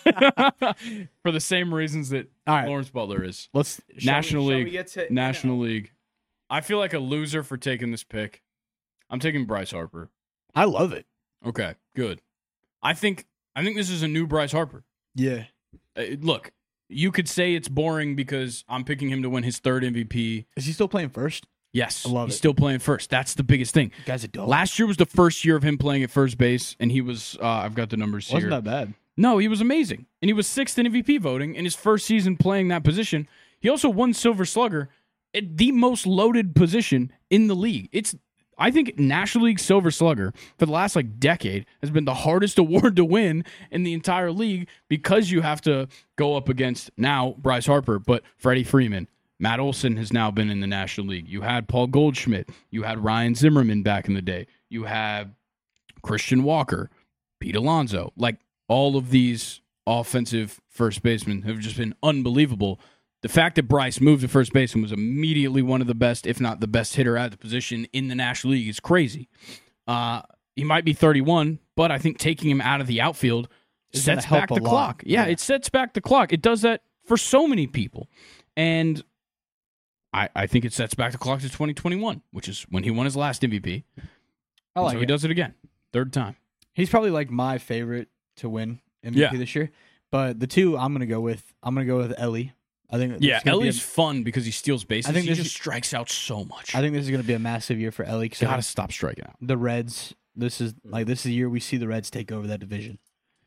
For the same reasons that All right, Lawrence Butler is. let's shall National we- shall we League. get to- National League. I feel like a loser for taking this pick. I'm taking Bryce Harper. I love it. Okay, good. I think I think this is a new Bryce Harper. Yeah, Uh, look, you could say it's boring because I'm picking him to win his third M V P. is he still playing first? Yes, I love he's it. still playing first. That's the biggest thing. Guy's a dog. Last year was the first year of him playing at first base, and he was, uh, I've got the numbers Wasn't here. that bad? No, he was amazing. And he was sixth in M V P voting in his first season playing that position. He also won Silver Slugger at the most loaded position in the league. It's, I think, National League Silver Slugger for the last like decade has been the hardest award to win in the entire league because you have to go up against now Bryce Harper, but Freddie Freeman. Matt Olson has now been in the National League. You had Paul Goldschmidt. You had Ryan Zimmerman back in the day. You had Christian Walker, Pete Alonso. Like, all of these offensive first basemen have just been unbelievable. The fact that Bryce moved to first base and was immediately one of the best, if not the best hitter at the position in the National League is crazy. Uh, he might be thirty-one, but I think taking him out of the outfield Is gonna sets help back a the lot. clock. Yeah, Yeah. it sets back the clock. It does that for so many people. And I, I think it sets back the clock to twenty twenty-one, which is when he won his last M V P. I And like so it. he does it again. Third time. He's probably like my favorite to win M V P Yeah. this year. But the two I'm gonna go with, I'm gonna go with Ellie. I think Yeah, it's gonna be Ellie's fun because he steals bases. I think he this just is- strikes out so much. A, I think this is gonna be a massive year for Ellie. 'Cause I Gotta think stop striking out. the Reds. This is like this is the year we see the Reds take over that division.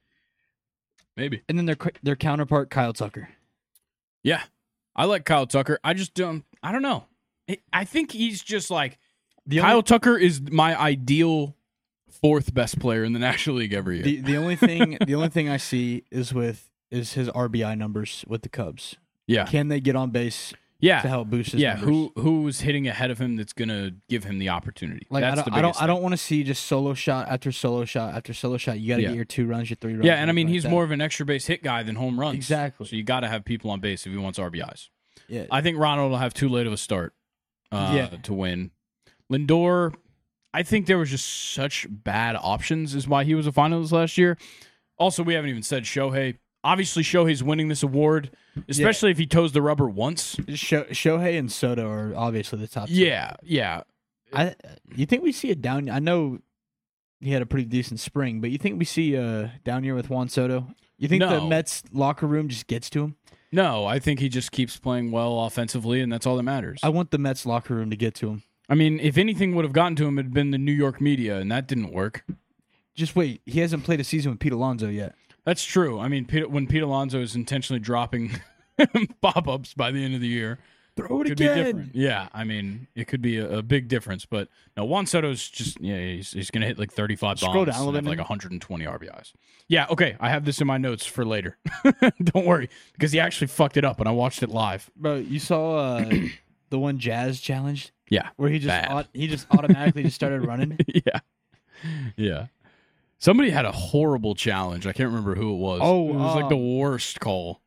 Maybe. And then their their counterpart Kyle Tucker. Yeah. I like Kyle Tucker. I just don't, I don't know. I- I think he's just like, The Kyle only, Tucker is my ideal fourth best player in the National League every year. the, the only thing the only thing I see is with is his R B I numbers with the Cubs. Yeah, Can they get on base yeah, to help boost his yeah. numbers? Who who's hitting ahead of him that's gonna give him the opportunity? Like that's I don't, the I don't, biggest I don't want to see just solo shot after solo shot after solo shot. You got to Yeah. get your two runs, your three runs. thing. Yeah, and I mean like he's that. more of an extra base hit guy than home runs. Exactly. So you got to have people on base if he wants R B Is. Yeah, I think Ronald will have too late of a start uh, Yeah. to win. Lindor, I think there was just such bad options is why he was a finalist last year. Also, we haven't even said Shohei. Obviously, Shohei's winning this award, especially if he toes the rubber once. Sho- Shohei and Soto are obviously the top. two. Yeah, yeah. I. You think we see a down? I know he had a pretty decent spring, but you think we see a down year with Juan Soto? You think the No. Mets locker room just gets to him? No, I think he just keeps playing well offensively, and that's all that matters. I want the Mets locker room to get to him. I mean, if anything would have gotten to him, it'd been the New York media, and that didn't work. Just wait. He hasn't played a season with Pete Alonso yet. That's true. I mean, Pete, when Pete Alonso is intentionally dropping pop-ups by the end of the year, Throw it could be different. Yeah, I mean, it could be a, a big difference. But no, Juan Soto's just yeah, he's, he's going to hit like thirty-five Scroll bombs down a little and have bit, like maybe. one hundred twenty R B Is. Yeah, okay, I have this in my notes for later. Don't worry, because he actually fucked it up, and I watched it live. Bro, you saw uh, the one Jazz challenged Yeah, where he just Bad. au- he just automatically just started running. yeah, yeah. Somebody had a horrible challenge. I can't remember who it was. Oh, it was like uh, the worst call.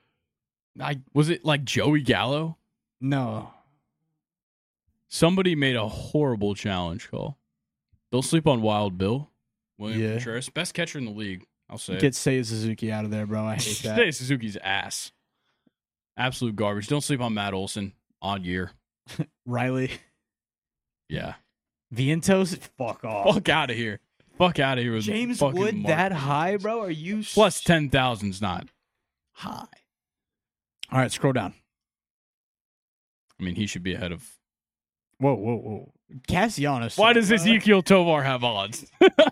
I Was it like Joey Gallo? no. Somebody made a horrible challenge call. Don't sleep on Wild Bill. William Yeah. Contreras, best catcher in the league. I'll say it. Get Seiya Suzuki out of there, bro. I hate that. Stay Suzuki's ass. Absolute garbage. Don't sleep on Matt Olson. Odd year. Riley Yeah. Vientos, fuck off. Fuck out of here. Fuck out of here with James fucking Wood Mark. that high, bro? Are you s- Plus ten thousand's not high. All right, scroll down. I mean, he should be ahead of. Whoa, whoa, whoa. Cassianos. Why does uh, Ezekiel Tovar have odds?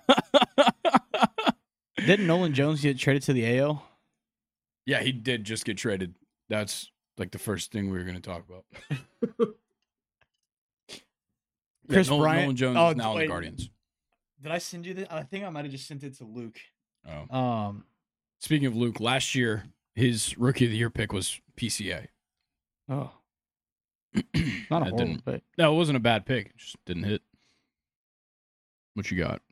Didn't Nolan Jones get traded to the A L? Yeah, he did just get traded. That's like the first thing we were going to talk about. Yeah, Chris Nolan, Bryant- Nolan Jones oh, is now on wait. the Guardians. Did I send you this? I think I might have just sent it to Luke. Oh. Um, Speaking of Luke, last year his rookie of the year pick was P C A. oh, not a That horrible didn't- pick. No, it wasn't a bad pick. It just didn't hit. What you got?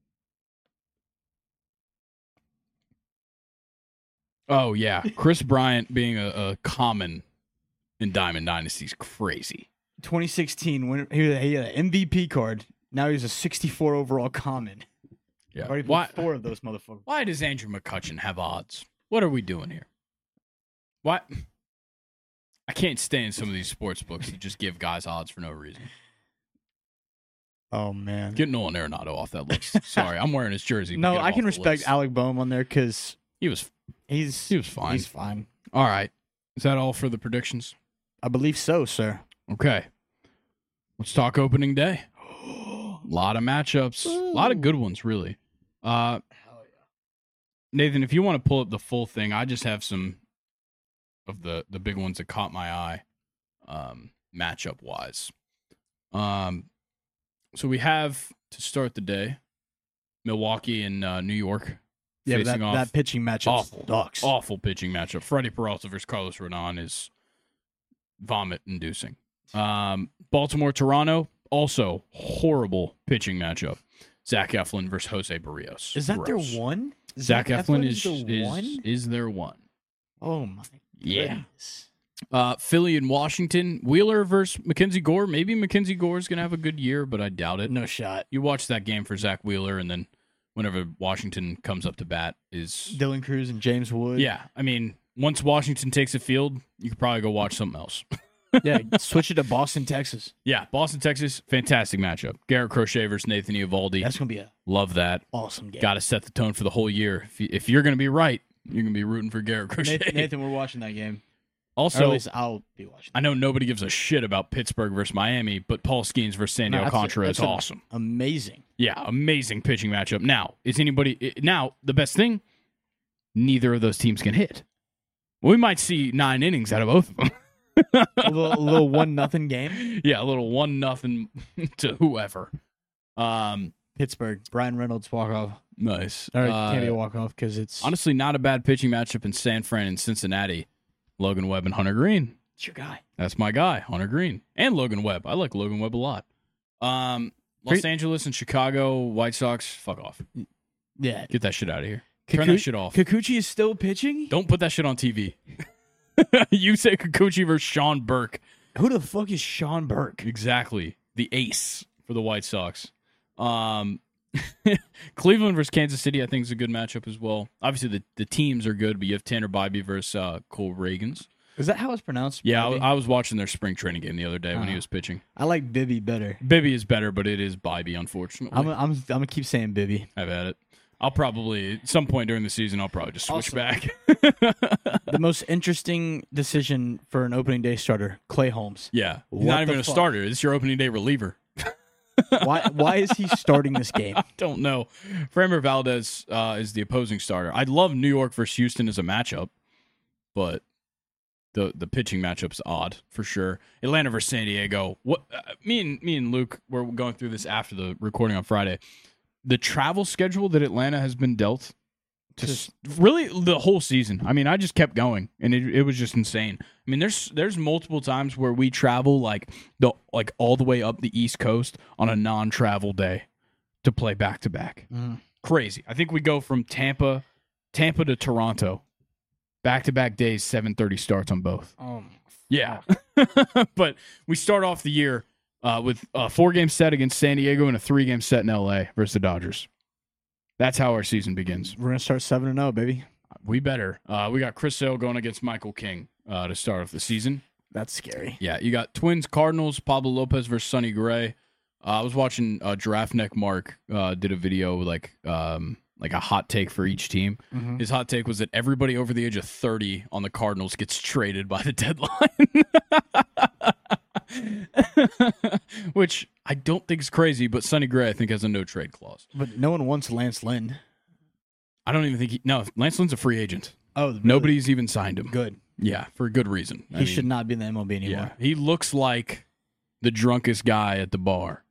Oh yeah, Chris Bryant being a, a common in Diamond Dynasty is crazy. twenty sixteen, when he had he had an M V P card. Now he's a sixty-four overall common. Yeah. I've already Why? put four of those motherfuckers. Why does Andrew McCutcheon have odds? What are we doing here? What? I can't stand some of these sports books that just give guys odds for no reason. Oh man. Get Nolan Arenado off that list. Sorry, I'm wearing his jersey. but No, get him I off can the respect list. Alec Boehm on there because He was he's he was fine. he's fine. All right. Is that all for the predictions? I believe so, sir. Okay. Let's talk opening day. A lot of matchups. A lot of good ones, really. Uh, Nathan, if you want to pull up the full thing, I just have some of the, the big ones that caught my eye um, matchup wise. Um, so we have to start the day Milwaukee and uh, New York Yeah, but facing that, off. that pitching matchup awful, sucks. awful pitching matchup. Freddie Peralta versus Carlos Rodon is vomit-inducing. Um, Baltimore, Toronto, also horrible pitching matchup. Zach Eflin versus Jose Barrios. Is that Gross. their one? Zach, Eflin, is the is, one? is their one. Oh my Yeah. goodness. Uh, Philly and Washington. Wheeler versus Mackenzie Gore. Maybe Mackenzie Gore is going to have a good year, but I doubt it. No shot. You watch that game for Zach Wheeler, and then whenever Washington comes up to bat is... Dylan Cruz and James Wood. Yeah, I mean, once Washington takes the field, you could probably go watch something else. yeah. Switch it to Boston, Texas. Yeah, Boston, Texas, fantastic matchup. Garrett Crochet versus Nathan Eovaldi. That's gonna be a Love that. awesome game. Got to set the tone for the whole year. If, you, if you're going to be right, you're going to be rooting for Garrett Crochet. Nathan, Nathan, we're watching that game. Or Also, at least I'll be watching. I know nobody gives a shit about Pittsburgh versus Miami, but Paul Skeens versus Sandy No, that's a- Alcantara is that's a- awesome. Amazing. Yeah, amazing pitching matchup. Now, is anybody i- now the best thing? Neither of those teams can hit. We might see nine innings out of both of them. A little, a little one nothing game. Yeah, a little one nothing to whoever. Um, Pittsburgh. Brian Reynolds walk off. Nice. Or it Uh, can't be a walk off because it's honestly, not a bad pitching matchup in San Fran and Cincinnati. Logan Webb and Hunter Green. it's your guy. That's my guy, Hunter Green. And Logan Webb. I like Logan Webb a lot. Um, Los Great. Angeles and Chicago White Sox, fuck off. Yeah. Get that shit out of here. Turn Kiku- that shit off. Kikuchi is still pitching? Don't put that shit on T V. You say Kikuchi versus Sean Burke. Who the fuck is Sean Burke? Exactly. The ace for the White Sox. Um, Cleveland versus Kansas City, I think, is a good matchup as well. Obviously, the, the teams are good, but you have Tanner Bybee versus uh, Cole Reagans. Is that how it's pronounced? Yeah, I, Bibby? I was watching their spring training game the other day when he Oh. was pitching. I like Bibby better. Bibby is better, but it is Bybee, unfortunately. I'm I'm I'm gonna keep saying Bibby. I've had it. I'll probably, at some point during the season, I'll probably just switch Also- back. The most interesting decision for an opening day starter, Clay Holmes. Yeah. He's What not the even a fuck? starter. It's your opening day reliever. Why why is he starting this game? I don't know. Framber Valdez uh, is the opposing starter. I'd love New York versus Houston as a matchup, but the the pitching matchup's odd for sure. Atlanta versus San Diego. What uh, me and me and Luke were going through this after the recording on Friday. The travel schedule that Atlanta has been dealt to s- really the whole season. I mean, I just kept going, and it, it was just insane. I mean, there's there's multiple times where we travel like the like all the way up the East Coast on a non-travel day to play back to back. Mm. Crazy. I think we go from Tampa, Tampa to Toronto, back to back days, seven thirty starts on both. Um, Yeah, but we start off the year uh, with a four-game set against San Diego and a three-game set in L A versus the Dodgers. That's how our season begins. we're gonna start seven and zero, baby. We better. Uh, we got Chris Sale going against Michael King uh, to start off the season. That's scary. Yeah, you got Twins, Cardinals, Pablo Lopez versus Sonny Gray. Uh, I was watching uh, Giraffe Neck Mark uh, did a video like um, like a hot take for each team. Mhm. His hot take was that everybody over the age of thirty on the Cardinals gets traded by the deadline, which I don't think is crazy. But Sonny Gray, I think, has a no trade clause. But no one wants Lance Lynn. I don't even think he, no. Lance Lynn's a free agent. Oh, really? Nobody's even signed him. good. Yeah, for a good reason. I He mean, should not be in the M L B anymore. Yeah, he looks like the drunkest guy at the bar.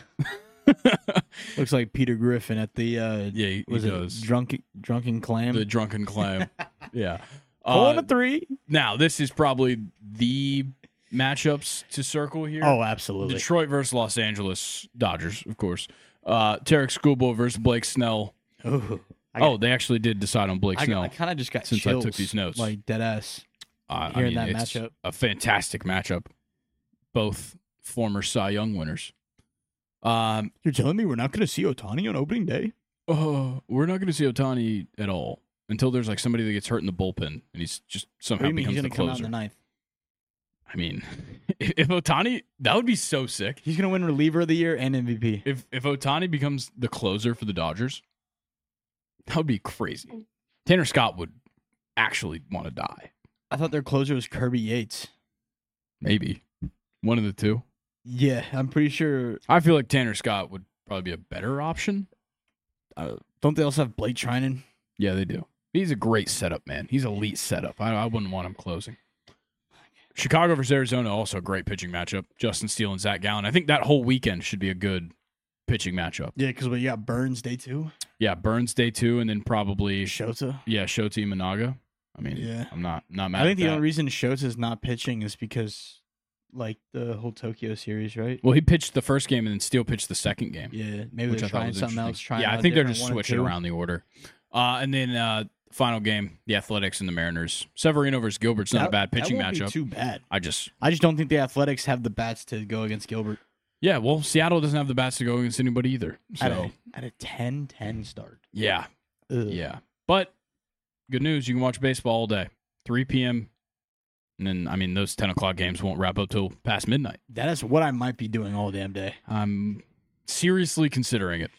Looks like Peter Griffin at the uh, Yeah, he, he was it does. drunk drunken clam. The drunken clam. Yeah. Pulling Uh, a three. now, this is probably the matchups to circle here. Oh, absolutely. Detroit versus Los Angeles Dodgers, of course. Uh, Tarek Skubal versus Blake Snell. Ooh. I got- Oh, they actually did decide on Blake I, Snell. I kind of just got since I chills, took these notes. like dead ass. Uh, I hearing mean, that it's matchup. a fantastic matchup. Both former Cy Young winners. Um, You're telling me we're not going to see Otani on opening day? oh, we're not going to see Otani at all until there's like somebody that gets hurt in the bullpen and he's just What somehow do you mean becomes he's the going to come out in closer. the ninth? I mean, if, if Otani, that would be so sick. He's going to win reliever of the year and M V P. If if Otani becomes the closer for the Dodgers, that would be crazy. Tanner Scott would actually want to die. I thought their closer was Kirby Yates. Maybe one of the two. Yeah, I'm pretty sure. I feel like Tanner Scott would probably be a better option. Uh, don't they also have Blake Trinan? Yeah, they do. He's a great setup, man. He's elite setup. I, I wouldn't want him closing. Chicago versus Arizona, also a great pitching matchup. Justin Steele and Zach Gallen. I think that whole weekend should be a good pitching matchup. Yeah, because we got Burns day two. Yeah, Burns day two, and then probably Shota. yeah Shota Managa. I mean, Yeah. I'm not not mad. I think at the that. only reason Shota's not pitching is because, like, the whole Tokyo series, right? Well, he pitched the first game, and then Steele pitched the second game. Yeah, maybe which they're I thought trying was something else. interesting. Trying Yeah, out I a think they're different just one and switching two. around the order. Uh, and then uh, final game, the Athletics and the Mariners. Severino versus Gilbert's not That- a bad pitching that won't be matchup. too bad. I just I just don't think the Athletics have the bats to go against Gilbert. yeah. Well, Seattle doesn't have the bats to go against anybody either. At So a, at a ten ten start. yeah, Ugh. yeah. But good news, you can watch baseball all day, three p.m. And then I mean those ten o'clock games won't wrap up till past midnight. That is what I might be doing all damn day. I'm seriously considering it.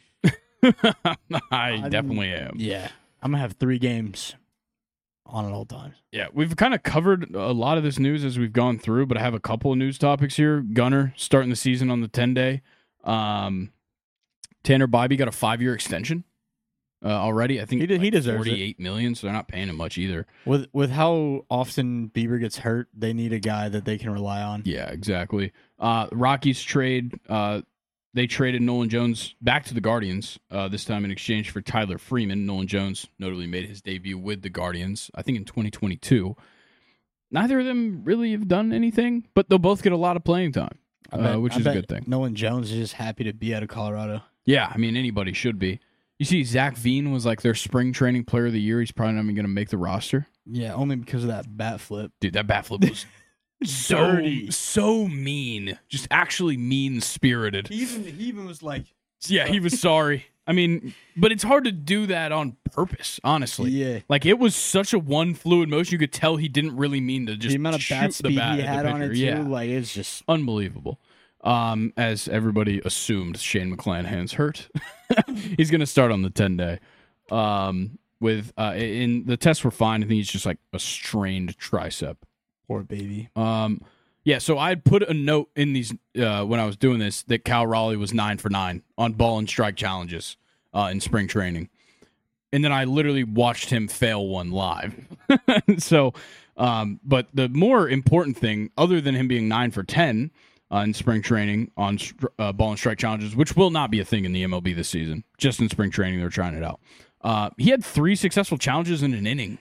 I I'm- definitely am. Yeah. I'm going to have three games on at all times. Yeah, we've kind of covered a lot of this news as we've gone through, but I have a couple of news topics here. Gunner starting the season on the ten-day. Um, Tanner Bybee got a five-year extension uh, already. I think He did- he deserves it. forty-eight million dollars, so they're not paying him much either. With with how often Bieber gets hurt, they need a guy that they can rely on. Yeah, exactly. Uh, Rockies trade uh, they traded Nolan Jones back to the Guardians, uh, this time in exchange for Tyler Freeman. Nolan Jones notably made his debut with the Guardians, I think in twenty twenty-two. Neither of them really have done anything, but they'll both get a lot of playing time, I bet- uh, which I is a bet good thing. Nolan Jones is just happy to be out of Colorado. Yeah, I mean, anybody should be. You see, Zach Veen was like their spring training player of the year. He's probably not even going to make the roster. Yeah, only because of that bat flip. Dude, that bat flip was so, Dirty. so mean. Just actually mean-spirited. He even he even was like, Yeah, he was sorry. I mean, but it's hard to do that on purpose, honestly. yeah. Like, it was such a one fluid motion, you could tell he didn't really mean to just The amount of shoot bat the speed bat he at the had on it pitcher. too, Yeah, like it's just unbelievable. Um, as everybody assumed, Shane McClanahan's hurt. He's going to start on the ten-day. Um, with uh, in the tests were fine. I think he's just like a strained tricep. poor baby. Um, yeah, so I put a note in these uh, when I was doing this that Cal Raleigh was nine for nine on ball and strike challenges uh, in spring training, and then I literally watched him fail one live. so, um, but the more important thing, other than him being nine for ten uh, in spring training on str- uh, ball and strike challenges, which will not be a thing in the M L B this season, just in spring training they're trying it out. Uh, he had three successful challenges in an inning.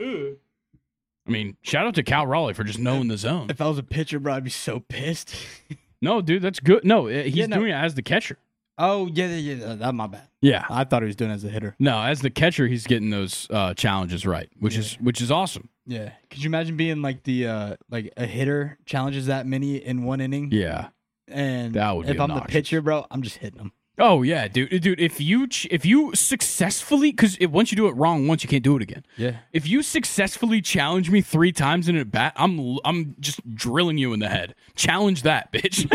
I mean, shout out to Cal Raleigh for just knowing the zone. If I was a pitcher, bro, I'd be so pissed. No, dude, that's good. No, uh, he's Yeah, no. doing it as the catcher. oh yeah, yeah, yeah. That's my bad. Yeah. I thought he was doing it as a hitter. No, as the catcher, he's getting those uh, challenges right, which is which is awesome. Yeah. Could you imagine being like the uh like a hitter challenges that many in one inning? Yeah. And That would be if I'm the obnoxious. pitcher, bro, I'm just hitting him. Oh yeah, dude, dude. If you ch- if you successfully, because once you do it wrong, once you can't do it again. Yeah. If you successfully challenge me three times in a bat, I'm l- I'm just drilling you in the head. Challenge that, bitch.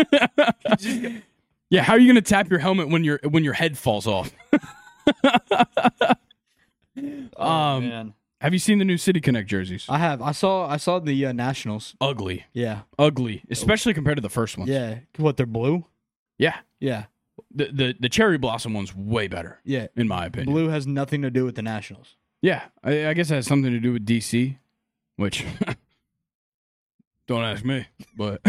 Yeah, how are you gonna tap your helmet when your when your head falls off? um, man. have you seen the new City Connect jerseys? I have. I saw I saw the uh, Nationals. Ugly, Yeah. ugly, especially compared to the first ones. Yeah. What, they're blue? yeah. Yeah. The, the the cherry blossom one's way better, Yeah. in my opinion. Blue has nothing to do with the Nationals. Yeah, I, I guess it has something to do with D C, which don't ask me, but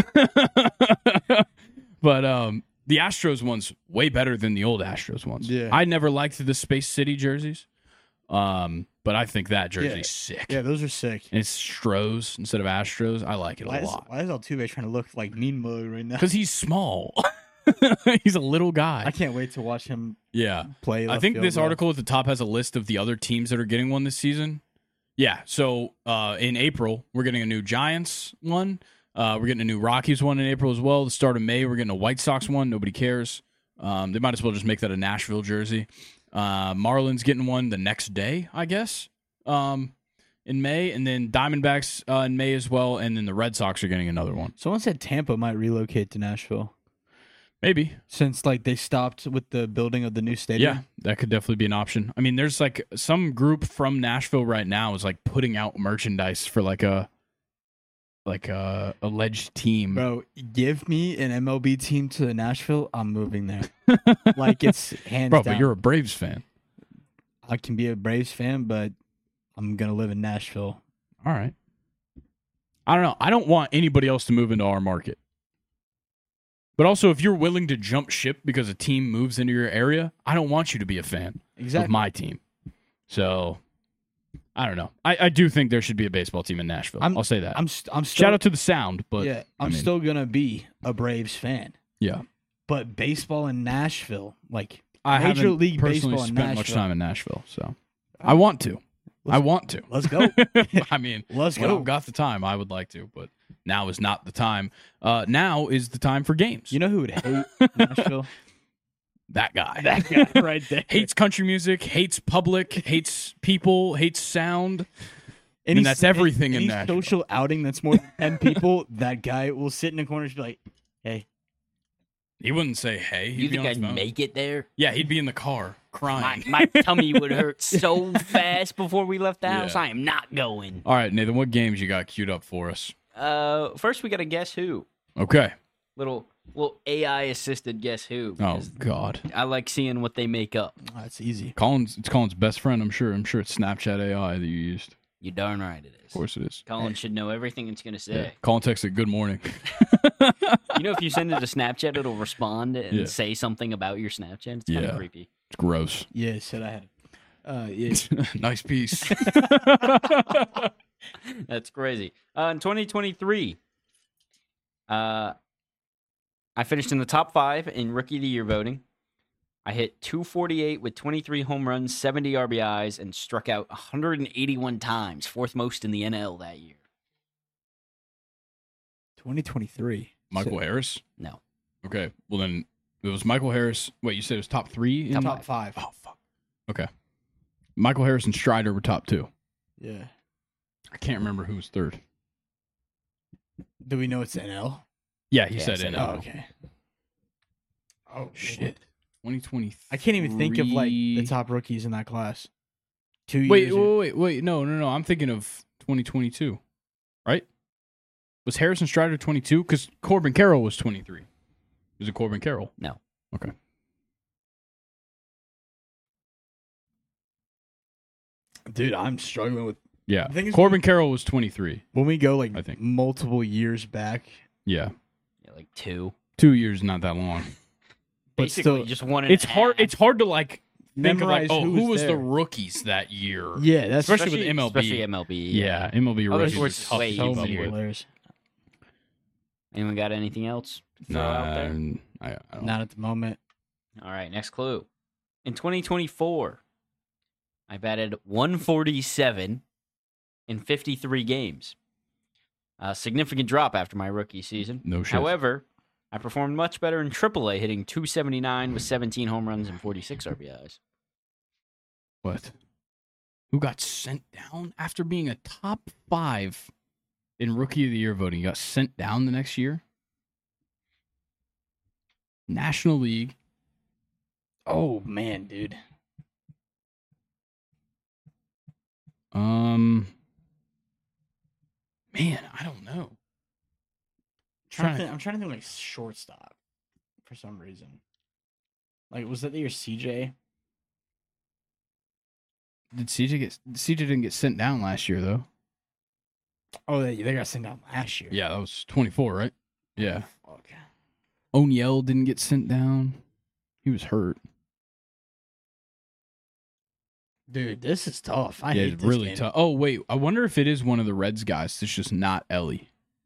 but um, the Astros one's way better than the old Astros ones. Yeah. I never liked the Space City jerseys, um, but I think that jersey's Yeah. sick. Yeah, those are sick. And it's Stros instead of Astros. I like it a Why is, lot why is Altuve trying to look like mean mode right now? because he's small. He's a little guy. I can't wait to watch him Yeah. play. I left think field, this bro. article at the top has a list of the other teams that are getting one this season. Yeah, so uh, in April, we're getting a new Giants one. Uh, we're getting a new Rockies one in April as well. The start of May, we're getting a White Sox one. Nobody cares. Um, they might as well just make that a Nashville jersey. Uh, Marlins getting one the next day, I guess, um, in May. And then Diamondbacks uh, in May as well. And then the Red Sox are getting another one. Someone said Tampa might relocate to Nashville Maybe. since like they stopped with the building of the new stadium. Yeah, that could definitely be an option. I mean, there's like some group from Nashville right now is like putting out merchandise for like a like a alleged team. Bro, give me an M L B team to Nashville, I'm moving there. Like it's hands Bro, down. but you're a Braves fan. I can be a Braves fan, but I'm gonna live in Nashville. All right. I don't know. I don't want anybody else to move into our market. But also, if you're willing to jump ship because a team moves into your area, I don't want you to be a fan Exactly. of my team. So, I don't know. I, I do think there should be a baseball team in Nashville. I'm- I'll say that. I'm st- I'm still Shout out to the Sound, but yeah, I'm I mean, still gonna be a Braves fan. yeah. But baseball in Nashville, like I Major haven't League personally Baseball in spent much Nashville. time in Nashville, so I want to. I Let's- want to. let's go. I mean, Let's when go. I've got the time, I would like to, but now is not the time. Uh, now is the time for games. You know who would hate Nashville? that guy. That guy right there. hates country music, hates public, hates people, hates sound. Any, mean, that's everything in any Nashville. social outing that's more than ten people, that guy will sit in the corner and be like, hey. He wouldn't say hey. He'd You be think on his I'd phone. make it there? Yeah, he'd be in the car My, crying. my tummy would hurt so fast before we left the house. Yeah. I am not going. All right, Nathan, what games you got queued up for us? Uh, first we got to guess who. Okay. Little little A I assisted guess who. Oh because God. I like seeing what they make up. Oh, that's easy. Colin's it's Colin's best friend, I'm sure. I'm sure it's Snapchat A I that you used. You darn right it is. Of course it is. Colin should know everything it's gonna say. Yeah. Colin texted good morning. You know, if you send it to Snapchat, it'll respond and Yeah. say something about your Snapchat. It's kind Yeah. of creepy. It's gross. Yeah, said I had. Uh, yeah. Nice piece. That's crazy. Uh, in twenty twenty-three, uh, I finished in the top five in Rookie of the Year voting. I hit two forty-eight with twenty-three home runs, seventy R B Is, and struck out one hundred eighty-one times, fourth most in the N L that year. twenty twenty-three. Michael Harris? No. Okay. Well, then it was Michael Harris. Wait, you said it was top three? In Top five. Oh, fuck. Okay. Michael Harris and Strider were top two. Yeah. I can't remember who was third. Do we know it's N L? Yeah, he Yeah, said I said N it. L. Oh, okay. Oh Shit. twenty twenty. I can't even think of like the top rookies in that class. Two Wait, years. wait, wait, wait. No, no, no. I'm thinking of twenty twenty-two. Right? Was Harrison Strider twenty-two? Because Corbin Carroll was twenty-three. Was it Corbin Carroll? No. Okay. Dude, I'm struggling with Yeah. The thing is- Corbin Carroll was twenty-three. when we go like I think. multiple years back. Yeah. Yeah, like two. Two years, not that long. But Basically, still- just one and It's a hard. half. It's hard to like think of like, Memorize oh, who who was was the there. rookies that year? Yeah, that's Especially with M L B. Especially M L B. Yeah, M L B Others rookies were are tough way to so keep up many easier. with. players. Anyone got anything else to throw Nah, out there? I, I don't. Not at the moment. All right, next clue. In twenty twenty-four, I batted one forty-seven in fifty-three games. A significant drop after my rookie season. No shit. However, I performed much better in triple A, hitting two seventy-nine with seventeen home runs and forty-six R B Is. What? Who got sent down after being a top five in Rookie of the Year voting? You got sent down the next year? National League. Oh man, dude. Um. Man, I don't know. Trying Trying to to- think, I'm trying to think like shortstop for some reason. Like, was that the year C J? Did C J get C J didn't get sent down last year though? Oh, they, they got sent down last year. Yeah, that was twenty-four, right? Yeah. Okay. O'Neill didn't get sent down. He was hurt. Dude, this is tough. I yeah, hate it's this really game. tough. Oh wait, I wonder if it is one of the Reds guys. It's just not Ellie.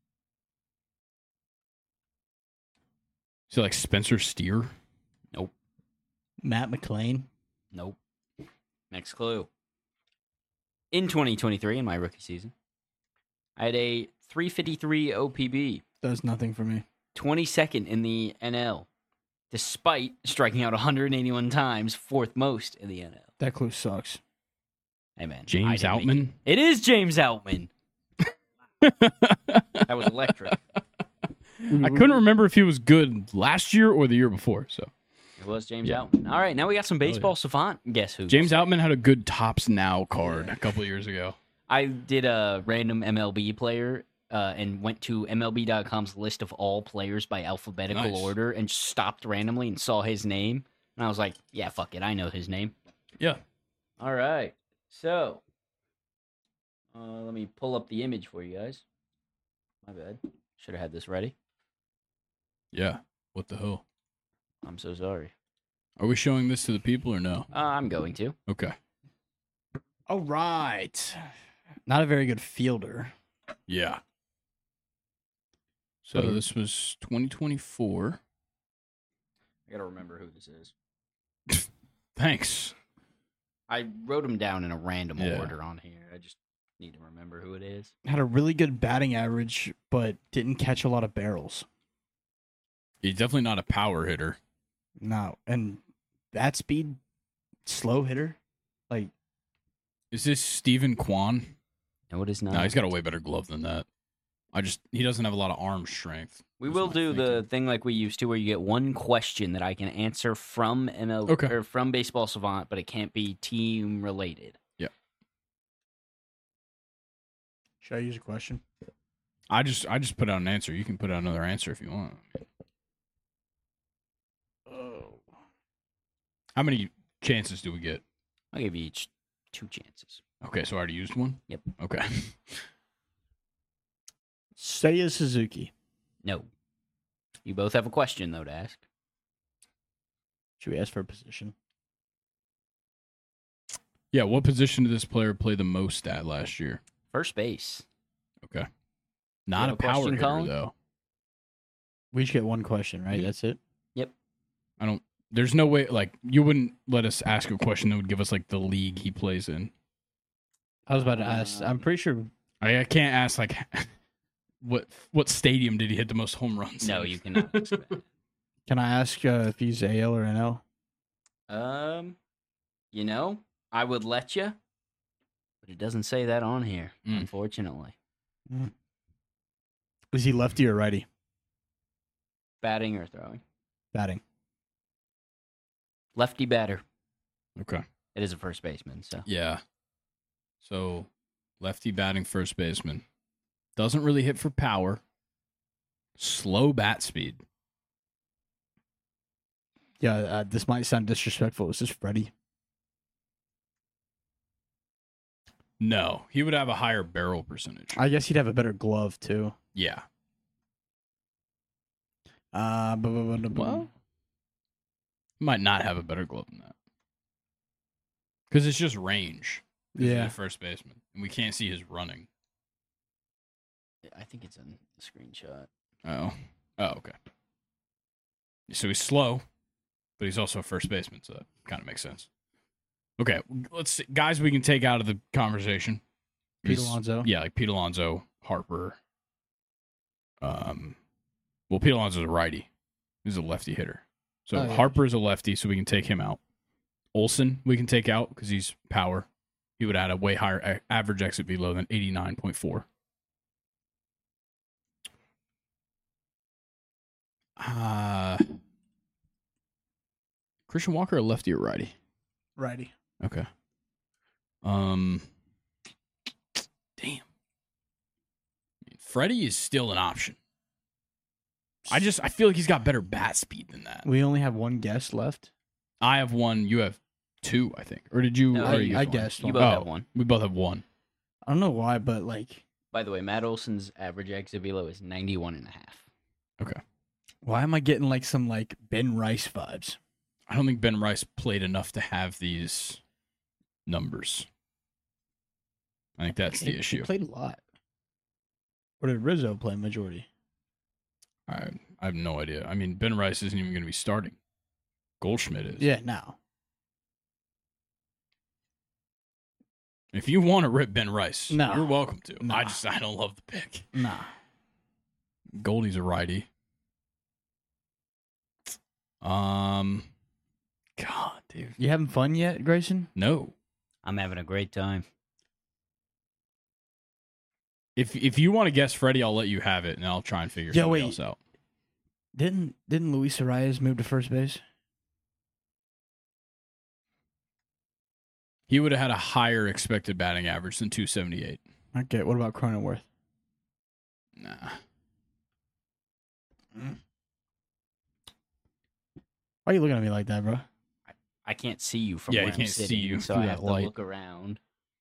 Is it like Spencer Steer? Matt McClain. Nope. Next clue. In twenty twenty-three, in my rookie season, I had a three fifty-three O P B, Does nothing for me. twenty-second in the N L, despite striking out one hundred eighty-one times, fourth most in the N L. That clue sucks. Hey, man. I James didn't make Outman? It. it is James Outman. That was electric. I couldn't remember if he was good last year or the year before. So It was James Yeah. Outman. All right, now we got some yeah. baseball savant. Guess who? James Outman had a good Tops Now card a couple of years ago. I did a random M L B player uh, and went to M L B dot com's list of all players by alphabetical Nice. order and stopped randomly and saw his name. And I was like, yeah, fuck it. I know his name. Yeah. All right. So, uh, let me pull up the image for you guys. My bad. Should have had this ready. Yeah. What the hell? I'm so sorry. Are we showing this to the people or no? Uh, I'm going to. Okay. All right. Not a very good fielder. Yeah. So But- this was twenty twenty-four. I got to remember who this is. Thanks. I wrote him down in a random Yeah. order on here. I just need to remember who it is. Had a really good batting average, but didn't catch a lot of barrels. He's definitely not a power hitter. No. And that speed, slow hitter. Like, Is this Stephen Kwan? No, it is not. No, he's got a way better glove than that. I just he doesn't have a lot of arm strength. We was will my do the thinking. thing like we used to, where you get one question that I can answer from M L Okay. or from Baseball Savant, but it can't be team related. should I use a question? I just I just put out an answer. You can put out another answer if you want. Oh. How many chances do we get? I'll give you each two chances. Okay, so I already used one? Yep. Okay. Seiya Suzuki. No, You both have a question, though, to ask. Should we ask for a position? Yeah, what position did this player play the most at last year? First base. Okay. Not have a a power question, hitter, Colin? though. We each get one question, right? Mhm. That's it. I don't. There's no way, like, you wouldn't let us ask a question that would give us, like, the league he plays in. I was about to ask. I'm pretty sure. I, I can't ask, like, what what stadium did he hit the most home runs No, in? you cannot ask that. Can I ask uh, if he's A L or N L? Um, you know, I would let you, but it doesn't say that on here, Mm. unfortunately. Is he lefty or righty? Batting or throwing? Batting. Lefty batter. Okay. It is a first baseman, so. Yeah. So, lefty batting first baseman. Doesn't really hit for power. Slow bat speed. Yeah, uh, this might sound disrespectful. Is this Freddie? No, he would have a higher barrel percentage. I guess he'd have a better glove too. Yeah. Uh, bu- bu- bu- bu- bu- Well, might not have a better glove than that. Because it's just range. 'Cause he's yeah. a first baseman. And we can't see his running. I think it's in the screenshot. Oh. Oh, okay. So he's slow, but he's also a first baseman, so that kind of makes sense. Okay, let's see. Guys we can take out of the conversation. Pete is- Alonso. Yeah, like Pete Alonso, Harper. Um, well, Pete Alonso's a righty. He's a lefty hitter. So Oh, yeah. Harper's a lefty, so we can take him out. Olsen we can take out because he's power. He would add a way higher a- average exit velo than eighty-nine point four. Uh, Christian Walker, a lefty or righty? Righty. Okay. Um. Damn. Freddie is still an option. I just I feel like he's got better bat speed than that. We only have one guest left. I have one. You have two, I think. Or did you? No, or I, you get I one? guessed You one. both Oh. have one. We both have one. I don't know why, but like, By the way, Matt Olson's average exit velo is ninety-one and a half. Okay. why am I getting like some like Ben Rice vibes? I don't think Ben Rice played enough to have these numbers. I think that's the He- issue. He played a lot. Or did Rizzo play majority? I I have no idea. I mean, Ben Rice isn't even going to be starting. Goldschmidt is. Yeah, now. If you want to rip Ben Rice, No. you're welcome to. No. I just I don't love the pick. Nah. Goldie's a righty. Um, God, dude, You having fun yet, Grayson? no. I'm having a great time. If if you want to guess Freddie, I'll let you have it, and I'll try and figure Yeah, somebody wait. else out. Didn't didn't Luis Arias move to first base? He would have had a higher expected batting average than two seventy-eight. Okay, what about Cronenworth? Nah. Why are you looking at me like that, bro? I can't see you from Yeah, where you I'm can't see sitting, you so through I that have to light. look around.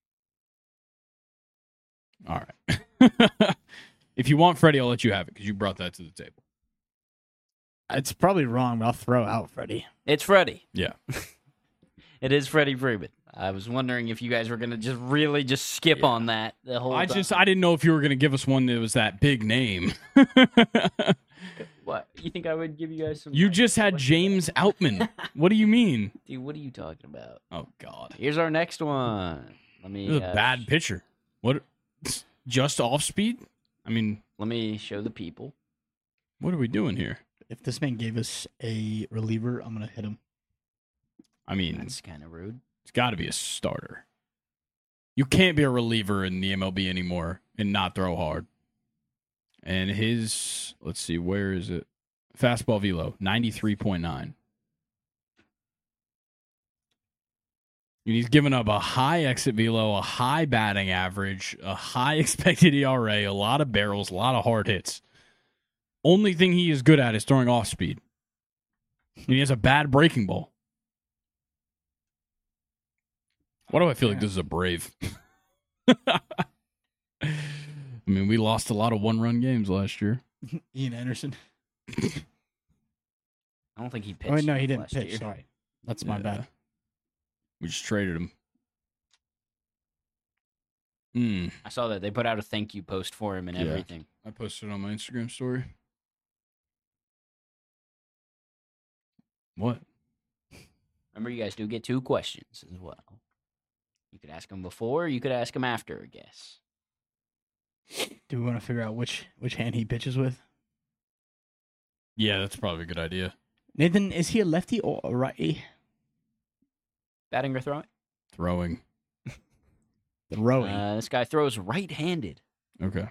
All right. If you want Freddie, I'll let you have it because you brought that to the table. It's probably wrong, but I'll throw out Freddie. It's Freddie. Yeah. It is Freddie Freeman. I was wondering if you guys were gonna just really just skip Yeah. on that the whole I time. just I didn't know if you were going to give us one that was that big name. What? You think I would give you guys some? You like, just had what's- James Outman. What do you mean? Dude, what are you talking about? Oh God. Here's our next one. Let me. This is a uh, bad pitcher. What? Just off speed? I mean, Let me show the people. what are we doing here? If this man gave us a reliever, I'm gonna hit him. I mean, That's kind of rude. it's got to be a starter. You can't be a reliever in the M L B anymore and not throw hard. And his, let's see, where is it? Fastball velo, ninety-three point nine. And he's given up a high exit velo, a high batting average, a high expected E R A, a lot of barrels, a lot of hard hits. Only thing he is good at is throwing off speed. And he has a bad breaking ball. Why do I feel like this is a Brave? I mean, we lost a lot of one-run games last year. Ian Anderson. I don't think he pitched. Oh, wait, no, he enough didn't last pitch. year. Sorry. That's my Yeah. bad. We just traded him. Hmm. I saw that they put out a thank you post for him and Yeah. everything. I posted it on my Instagram story. What? Remember, you guys do get two questions as well. You could ask them before, you could ask them after a guess. Do we want to figure out which which hand he pitches with? Yeah, that's probably a good idea. Nathan, is he a lefty or a righty? Batting or throwing? Throwing. Throwing. Uh, this guy throws right-handed. Okay.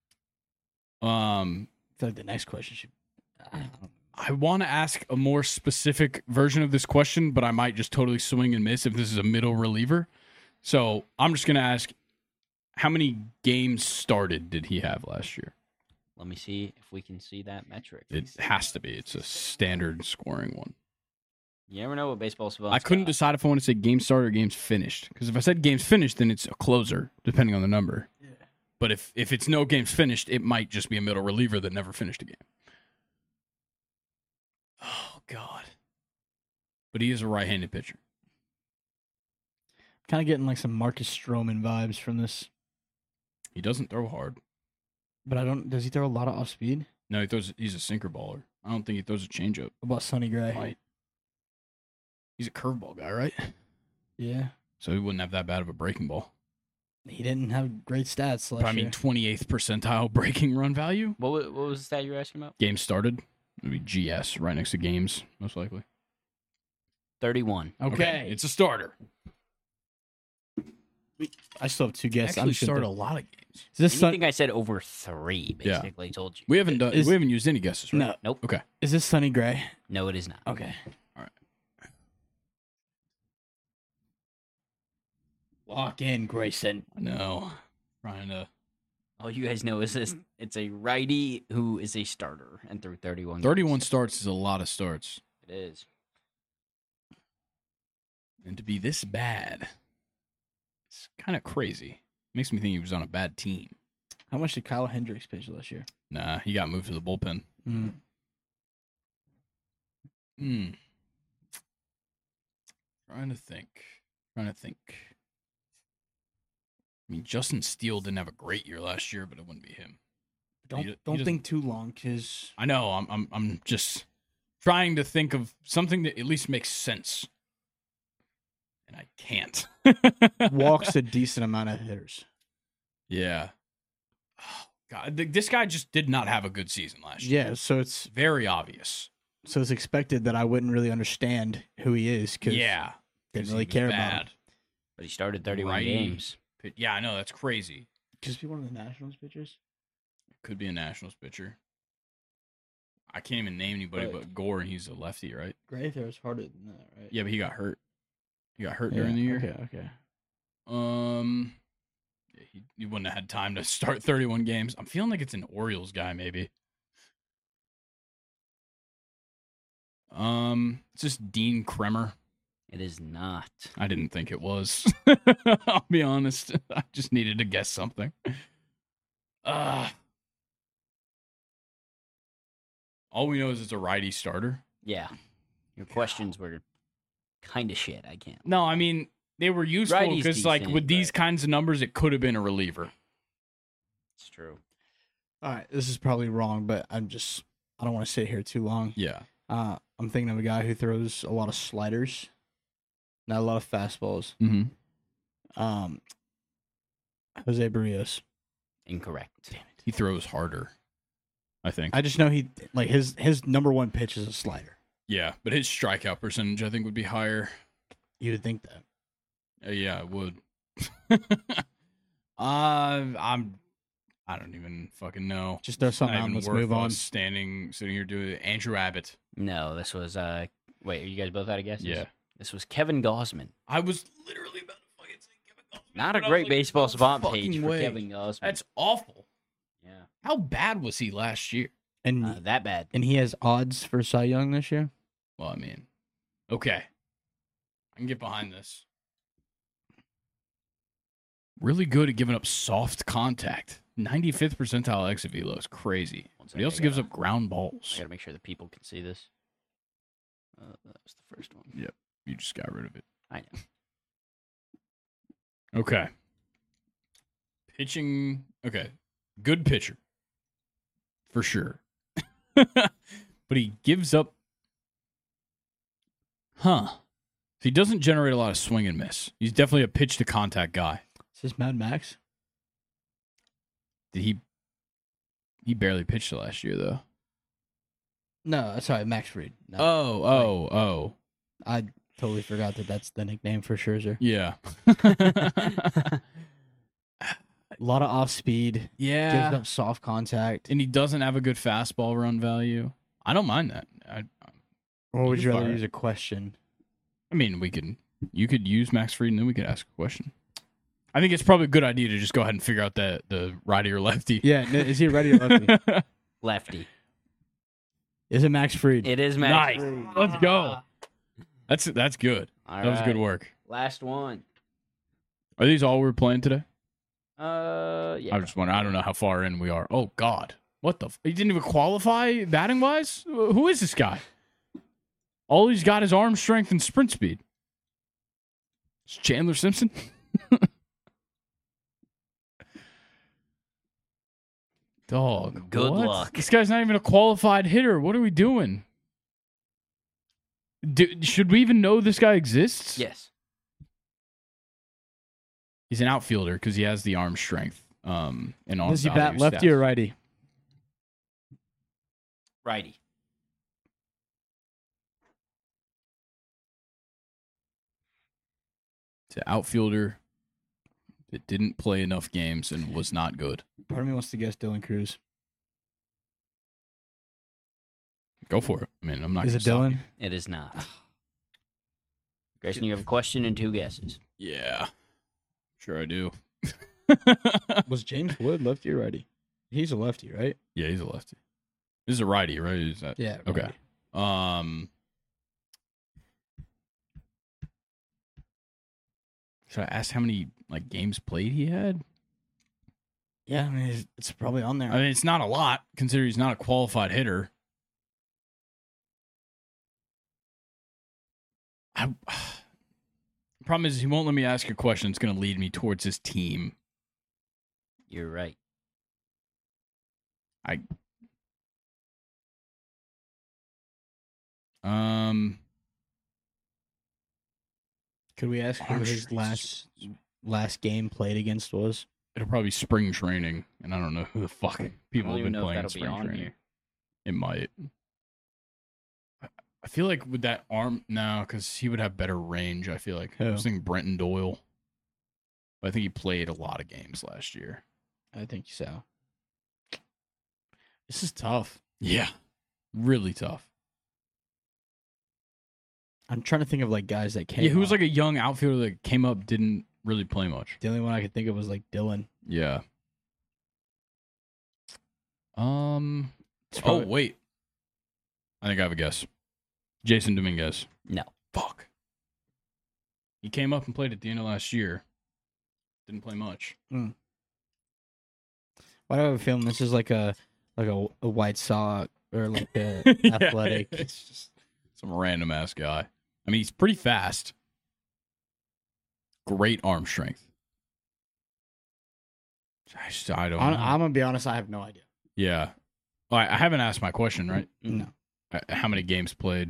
Um, I feel like the next question should. I don't know. I want to ask a more specific version of this question, but I might just totally swing and miss if this is a middle reliever. So I'm just gonna ask, how many games started did he have last year? Let me see if we can see that metric. It has to be. It's a standard scoring one. You never know what baseball savants I couldn't got. decide if I want to say game started or games finished. Because if I said games finished, then it's a closer, depending on the number. Yeah. But if, if it's no games finished, it might just be a middle reliever that never finished a game. Oh, God. But he is a right-handed pitcher. Kind of getting like some Marcus Stroman vibes from this, He doesn't throw hard. but I don't. Does he throw a lot of off speed? No, he throws. He's a sinker baller. I don't think he throws a changeup. What about Sonny Gray? Might. He's a curveball guy, right? Yeah, So he wouldn't have that bad of a breaking ball. he didn't have great stats last But I mean, year. twenty-eighth percentile breaking run value. What, wa- what was the stat you were asking about? Games started. It would be G S right next to games, most likely. thirty-one. Okay, It's a starter. I still have two guesses. Actually I'm just gonna started a do- lot of games. Is this Son- Anything I said over three, Yeah. basically, told you. We haven't done. Is- we haven't used any guesses, right? no? Nope. Okay. Is this Sonny Gray? No, it is not. Okay. All right. Lock in, Grayson. No. Trying to. All you guys know is this: it's a righty who is a starter and threw thirty-one. thirty-one games. starts is a lot of starts, It is. and to be this bad, it's kind of crazy. Makes me think he was on a bad team. How much did Kyle Hendricks pitch last year? Nah, he got moved to the bullpen. Mm. Hmm. Trying to think. Trying to think. I mean, Justin Steele didn't have a great year last year, but it wouldn't be him. Don't He- he don't doesn't- think too long, because I know. I'm. I'm. I'm just trying to think of something that at least makes sense, and I can't. walks a decent amount of hitters. Yeah. Oh, God, th- this guy just did not have a good season last year. Yeah, so it's Very obvious. so it's expected that I wouldn't really understand who he is because Yeah. didn't 'Cause really he was care about bad. him. But he started thirty-one Righty. games. But yeah, I know that's crazy. Just be one of the Nationals pitchers. Could be a Nationals pitcher. I can't even name anybody Right. but Gore, and he's a lefty, right? Gray throws harder than that, right? Yeah, but he got hurt. He got hurt during the year. Okay, okay. Um, yeah, he, he wouldn't have had time to start thirty-one games. I'm feeling like it's an Orioles guy, maybe. Um, it's just Dean Kremer. It is not. I didn't think it was. I'll be honest. I just needed to guess something. Uh, all we know is it's a righty starter. Yeah. Your questions were kind of shit. I can't. No, I mean, they were useful Righty's because, like, decent, with these but- kinds of numbers, it could have been a reliever. It's true. All right, this is probably wrong, but I'm just I don't want to sit here too long. Yeah. Uh, I'm thinking of a guy who throws a lot of sliders, not a lot of fastballs. Mm-hmm. Um, Jose Barrios. Incorrect. He throws harder, I think. I just know he like his his number one pitch is a slider. yeah, but his strikeout percentage, I think, would be higher. You would think that. Uh, yeah, it would. uh, I'm. I don't even fucking know. Just throw It's not something out. even And let's worth move on. us Standing, sitting here doing it. Andrew Abbott. No, this was uh wait, are you guys both out of guesses? Yeah. This was Kevin Gosman. I was literally about to fucking say Kevin Gausman. Not a but I was great like, baseball no savant fucking page for way. Kevin Gosman. That's awful. yeah. How bad was he last year? And Uh, that bad. and he has odds for Cy Young this year. Well, I mean, okay. I can get behind this. Really good at giving up soft contact. ninety-fifth percentile exit velo is crazy. One But second, he I also gives gotta- up ground I balls. gotta make sure the people can see this. Uh, that was the first one. You just got rid of it. I know. Okay. Pitching. Okay. Good pitcher. For sure. But he gives up. Huh. He doesn't generate a lot of swing and miss. He's definitely a pitch to contact guy. Is this Mad Max? Did he? He barely pitched last year, though. No, sorry, Max Fried. No, Oh, oh, oh. I totally forgot that that's the nickname for Scherzer. Yeah. A lot of off speed. yeah. Gives up soft contact. And he doesn't have a good fastball run value. I don't mind that. I, Or would you you can rather fire use a question? I mean, we could. You could use Max Fried, and then we could ask a question. I think it's probably a good idea to just go ahead and figure out the the righty or lefty. Yeah, no, is he ready or lefty? Lefty. Is it Max Fried? It is Max. Nice. Fried. Let's go. That's that's good. All that was good right. work. Last one. Are these all we're playing today? Uh, yeah. I just wonder. I don't know how far in we are. Oh God, what the? F- he didn't even qualify batting wise. Who is this guy? All he's got is arm strength and sprint speed. It's Chandler Simpson. Dog. Good what? luck. This guy's not even a qualified hitter. What are we doing? Do, should we even know this guy exists? Yes. He's an outfielder because he has the arm strength. Um, and arm Does he value bat lefty stats. or righty? Righty. It's an outfielder that didn't play enough games and was not good. Part of me wants to guess Dylan Cruz. Go for it. I mean, I'm not. Is gonna it stop Dylan? you. It is not. Grayson, you have a question and two guesses. Yeah, sure I do. Was James Wood lefty or righty? He's a lefty, right? Yeah, he's a lefty. This is a righty, right? Is that Yeah. okay? righty. Um, should I ask how many like games played he had? Yeah, I mean, it's- it's probably on there. I mean, it's not a lot considering he's not a qualified hitter. I, problem is, he won't let me ask a question. It's going to lead me towards his team. You're right. I um Could we ask who Arm his strength. last last game played against was? it'll probably be spring training, and I don't know who the fuck people I have don't even been know if playing in that'll be spring on training. here. It might. I- I feel like with that arm, no, because he would have better range. I feel like I Who? was thinking Brenton Doyle, but I think he played a lot of games last year. I think so. This is tough. Yeah, really tough. I'm trying to think of like guys that came. Yeah, who was up. like a young outfielder that came up, didn't really play much. The only one I could think of was like Dylan. Yeah. Um. It's Oh probably- wait, I think I have a guess. Jason Dominguez. No. Fuck. He came up and played at the end of last year. Didn't play much. Why do I have a feeling this is like a like a, a White Sox or like a Yeah, athletic? It's just some random ass guy. I mean, he's pretty fast. Great arm strength. I, just, I don't I'm, know. I'm gonna be honest. I have no idea. yeah. All right, I haven't asked my question, right? No. Uh, How many games played?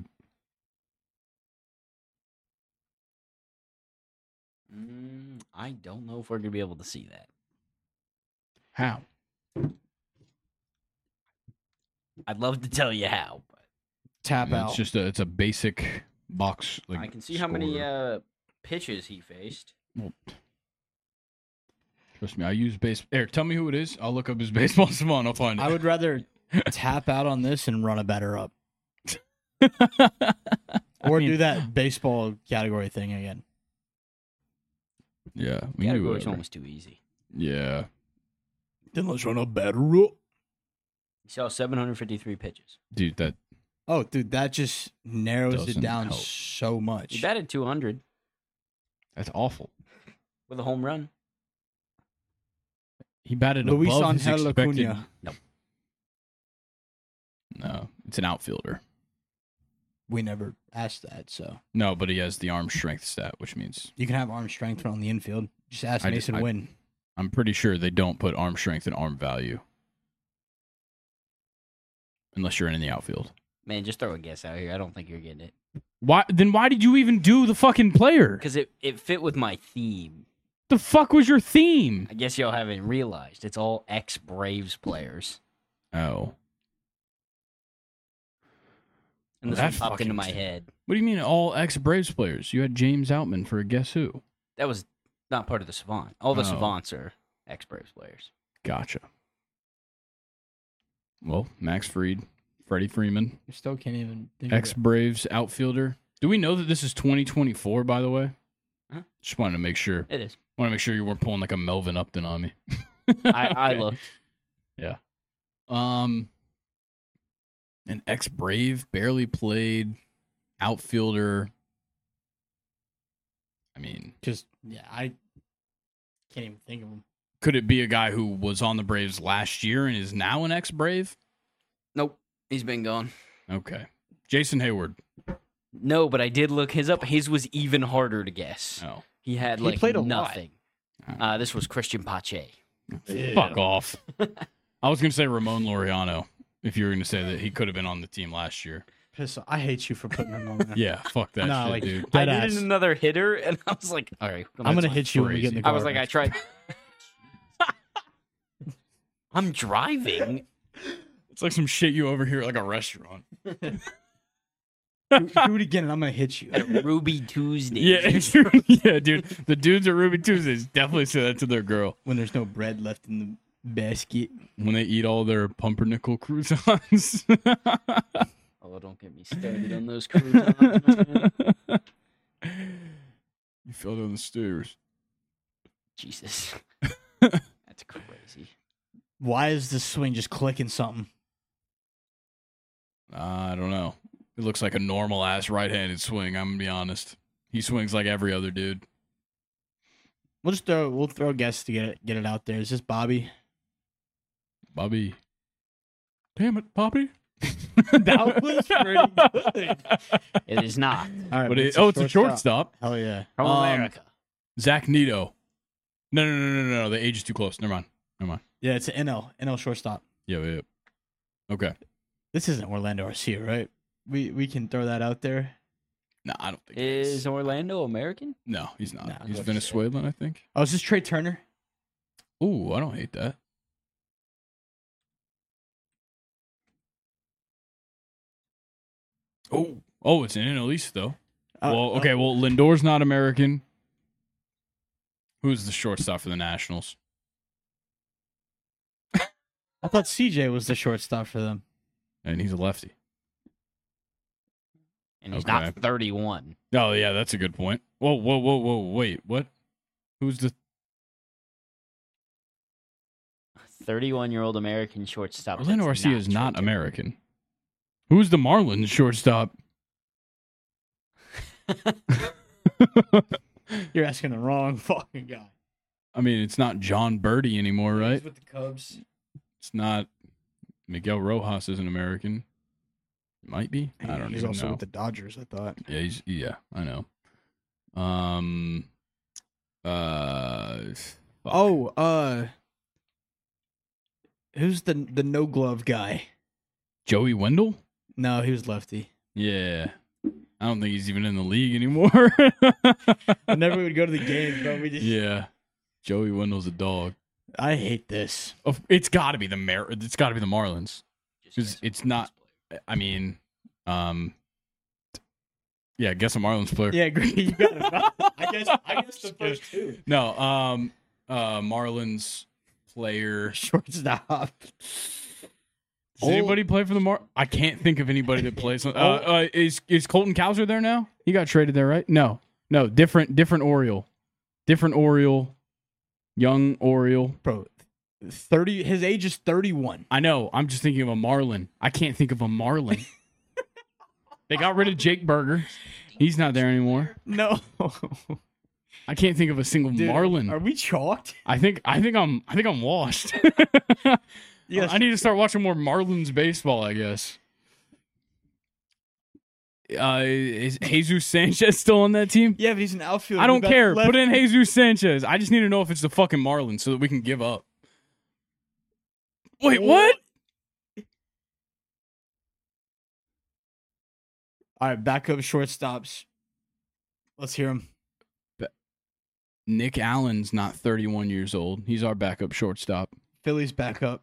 Mm, I don't know if we're gonna be able to see that. How? I'd love to tell you how, but Tap out. It's just a it's a basic box. Like I can see how many score. uh, pitches he faced. Trust me, I use base. Eric, tell me who it is. I'll look up his baseball savant. I'll find it. I would rather tap out on this and run a better up, or mean- do that baseball category thing again. Yeah, we can do Category's whatever. almost too easy. Yeah, Then let's run a better up. He saw seven hundred fifty-three pitches. dude, that Oh, dude, that just narrows it Doesn't down help. so He much. batted two hundred that's awful. with a home run. He batted Luis above his Angel expected. Acuna. No, it's an outfielder. We never asked that, so No, but he has the arm strength stat, which means you can have arm strength on the infield. Just ask I- Mason I- Wynn. I'm pretty sure they don't put arm strength and arm value unless you're in the outfield. Man, just throw a guess out here. I don't think you're getting it. Why? Then why did you even do the fucking player? Because it, it fit with my theme. The fuck was your theme? I guess y'all haven't realized. It's all ex-Braves players. Oh. And this Well, one that popped into fucking- my head. What do you mean all ex-Braves players? You had James Outman for a guess who? That was not part of the Savant. All the Oh. Savants are ex-Braves players. Gotcha. Well, Max Fried, Freddie Freeman, You still can't even think of it. ex-Braves outfielder. Do we know that this is twenty twenty-four, by the way? Huh? Just wanted to make sure. It is. Want to make sure you weren't pulling like a Melvin Upton on me. I, I Okay. looked. Um, an ex-Brave, barely played outfielder. I mean, Just yeah, I can't even think of him. could it be a guy who was on the Braves last year and is now an ex-Brave? Nope. He's been gone. Okay. Jason Hayward. No, but I did look his up. His was even harder to guess. Oh. He had He like played a lot. nothing. Oh. Uh, this was Christian Pache. Fuck off. I was going to say Ramon Laureano if you were going to say that he could have been on the team last year. Piss off. I hate you for putting him on there. Yeah, fuck that No, shit, like- dude. I Dead did ass. another hitter, and I was like, all right. I'm gonna That's hit you when we get in the crazy. car. I was like, I next. tried. I'm driving. It's like some shit you over here at like a restaurant. do, do it again, and I'm gonna hit you. At Ruby Tuesday. Yeah, yeah, dude. The dudes at Ruby Tuesdays definitely say that to their girl When there's no bread left in the basket. when they eat all their pumpernickel croutons. Oh, don't get me started on those croutons, man. You fell down the stairs. Jesus. That's crazy. Why is this swing just clicking something? I don't know. It looks like a normal ass right-handed swing. I'm gonna be honest. He swings like every other dude. We'll just throw we'll throw a guess to get it get it out there. Is this Bobby? Bobby. Damn it, Bobby. That was pretty good. It is not. All right, But it, oh, it's a shortstop. Hell yeah. From Um, America. Zach Nito. No, no, no, no, no, no. The age is too close. Never mind. Never mind. Yeah, it's an N L. N L shortstop. Yeah, yeah. Okay. This isn't Orlando Arcia, right? We we can throw that out there. No, I don't think it is. Is Orlando American? No, he's not. No, he's what's- Venezuelan, I think. Oh, is this Trey Turner? Ooh, I don't hate that. Oh, oh, it's an N L East though. Uh, well, okay. Well, Lindor's not American. Who's the shortstop for the Nationals? I thought C J was the shortstop for them. And he's a lefty. And he's Okay. not thirty-one. Oh, yeah, that's a good point. Whoa, whoa, whoa, whoa, wait, what? Who's the? thirty-one-year-old American shortstop. Orlando that's Arcia is not Trey American. Who's the Marlins shortstop? You're asking the wrong fucking guy. I mean, it's not John Birdie anymore, right? He's with the Cubs. It's not Miguel Rojas isn't American. Might be. I don't He's even also know. with the Dodgers, I thought. Yeah, he's yeah, I know. Um uh fuck. Oh, uh who's the the no glove guy? Joey Wendell? No, he was lefty. Yeah. I don't think he's even in the league anymore. Whenever we would go to the games, bro, we just Yeah. Joey Wendell's a dog. I hate this. Oh, it's got to be the Mar- it's got to be the Marlins. Just 'Cause guess it's one not- player. I mean, um yeah, guess a Marlins player. Yeah, great. You got it. I guess I guess the first two. No, um uh Marlins player. Shortstop. Does anybody play for the Mar? I can't think of anybody that plays. Uh, uh, is is Colton Cowser there now? He got traded there, right? No, no, different, different Oriole, different Oriole, young Oriole. Bro, thirty his age is thirty-one. I know. I'm just thinking of a Marlin. I can't think of a Marlin. They got rid of Jake Berger. He's not there anymore. No. I can't think of a single Dude, Marlin. Are we chalked? I think I think I'm I think I'm washed. Yes. I need to start watching more Marlins baseball, I guess. Uh, is Jesus Sanchez still on that team? Yeah, but he's an outfielder. I don't He care. left- Put in Jesus Sanchez. I just need to know if it's the fucking Marlins so that we can give up. Wait, what? All right, backup shortstops. Let's hear him. Nick Allen's not thirty-one years old. He's our backup shortstop. Phillies backup.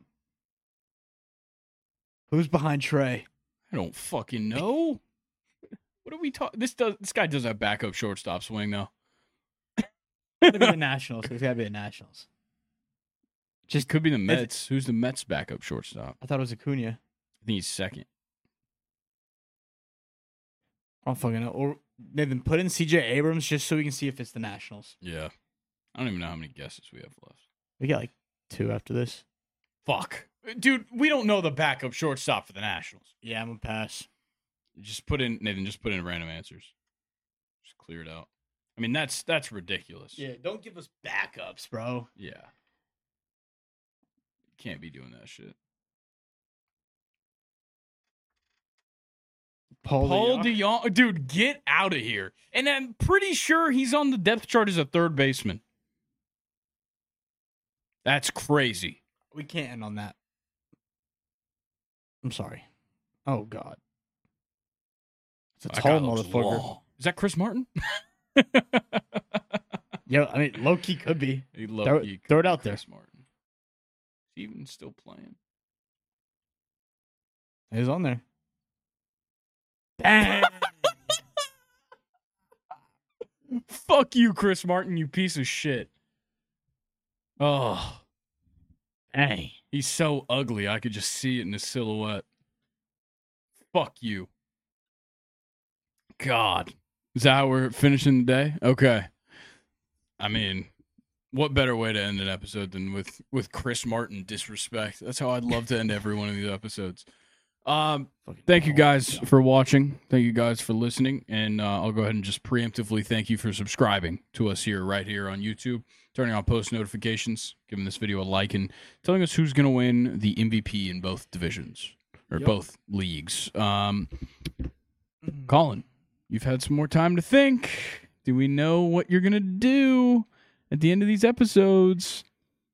Who's behind Trey? I don't fucking know. What are we talking? This does. This guy does have backup shortstop swing though. Gotta be the Nationals. It's gotta be the Nationals. Just could be the Mets. Who's the Mets backup shortstop? I thought it was Acuna. I think he's second. I don't fucking know. Or Nathan, put in C J Abrams just so we can see if it's the Nationals. Yeah. I don't even know how many guesses we have left. We got like two after this. Fuck. Dude, we don't know the backup shortstop for the Nationals. Yeah, I'm gonna pass. Just put in Nathan, just put in random answers. Just clear it out. I mean, that's that's ridiculous. Yeah, don't give us backups, bro. Yeah. You can't be doing that shit. Paul, Paul DeJong. DeJong, dude, get out of here. And I'm pretty sure he's on the depth chart as a third baseman. That's crazy. We can't end on that. I'm sorry. Oh God. It's a That tall guy looks motherfucker. long. Is that Chris Martin? Yeah, I mean, low key could be. He Throw- low-key throw it could be out there. Chris Martin. Is he even still playing? He's on there. Dang. Fuck you, Chris Martin, you piece of shit. Oh, Dang. he's so ugly. I could just see it in his silhouette. Fuck you. God. Is that how we're finishing the day? Okay. I mean, what better way to end an episode than with, with Chris Martin disrespect? That's how I'd love to end every one of these episodes. Um, thank you guys for watching. Thank you guys for listening. And uh, I'll go ahead and just preemptively thank you for subscribing to us here, right here on YouTube, turning on post notifications, giving this video a like, and telling us who's going to win the M V P in both divisions or Yep. both leagues. Um, Colin, you've had some more time to think. Do we know what you're going to do at the end of these episodes?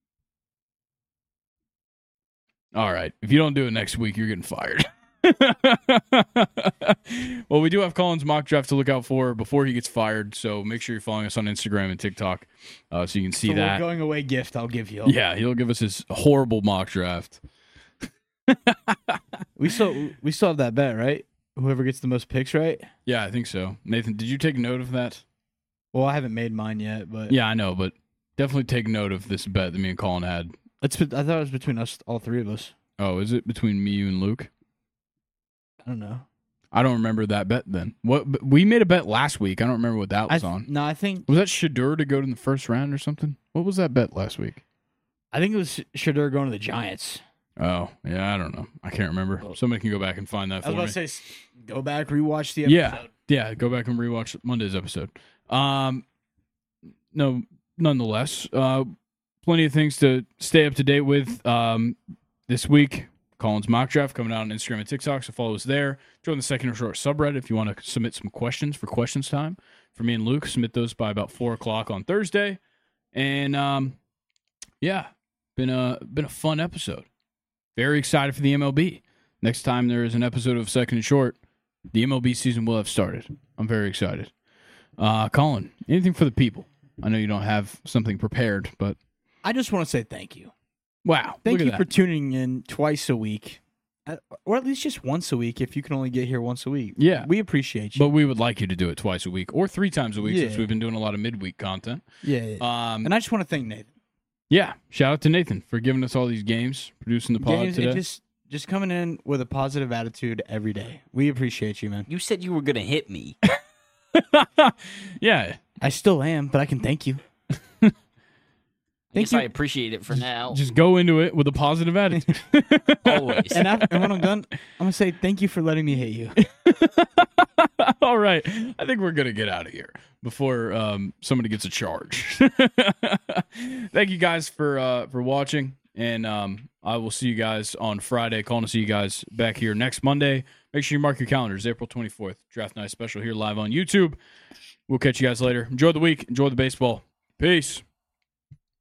All right. If you don't do it next week, you're getting fired. Well, we do have Colin's mock draft to look out for before he gets fired. So make sure you're following us on Instagram and TikTok uh, so you can see So that. we're going away gift I'll give you. Yeah, he'll give us his horrible mock draft. We still we still have that bet, right? Whoever gets the most picks right. Yeah, I think so. Nathan, did you take note of that? Well, I haven't made mine yet, but Yeah, I know, but definitely take note of this bet that me and Colin had. it's. I thought it was between us, all three of us. Oh, is it between me, you, and Luke? I don't know. I don't remember that bet then. What we made a bet last week. I don't remember what that I was th- on. No, I think Was that Shadur to go to the first round or something? What was that bet last week? I think it was Shadur going to the Giants. Oh, yeah, I don't know. I can't remember. Somebody can go back and find that I was for about me. to say, s- go back, rewatch the episode. Yeah, yeah, go back and rewatch Monday's episode. Um, no, nonetheless, uh, plenty of things to stay up to date with. Um, this week, Colin's mock draft coming out on Instagram and TikTok, so follow us there. Join the Second or Short subreddit if you want to submit some questions for questions time for me and Luke. Submit those by about four o'clock on Thursday, and um, yeah, been a been a fun episode. Very excited for the M L B. Next time there is an episode of Second and Short, the M L B season will have started. I'm very excited. Uh, Colin, anything for the people? I know you don't have something prepared, but I just want to say thank you. wow. Thank look you at for that. tuning in twice a week, Uh, or at least just once a week if you can only get here once a week. Yeah. We appreciate you. But we would like you to do it twice a week or three times a week since Yeah. we've been doing a lot of midweek content. yeah, yeah. Um, and I just want to thank Nathan. yeah, shout out to Nathan for giving us all these games, producing the pod Games, and today. just just coming in with a positive attitude every day. We appreciate you, man. You said you were gonna hit me. yeah, I still am, but I can thank you. I Thank guess you. I appreciate it for now. just go into it with a positive attitude. Always. And, after, and when I'm done, I'm gonna say thank you for letting me hit you. Oh, All right. I think we're going to get out of here before um, somebody gets a charge. Thank you guys for uh, for watching. And um, I will see you guys on Friday. Calling to see you guys back here next Monday. Make sure you mark your calendars. April twenty-fourth. Draft Night special here live on YouTube. We'll catch you guys later. Enjoy the week. Enjoy the baseball. Peace.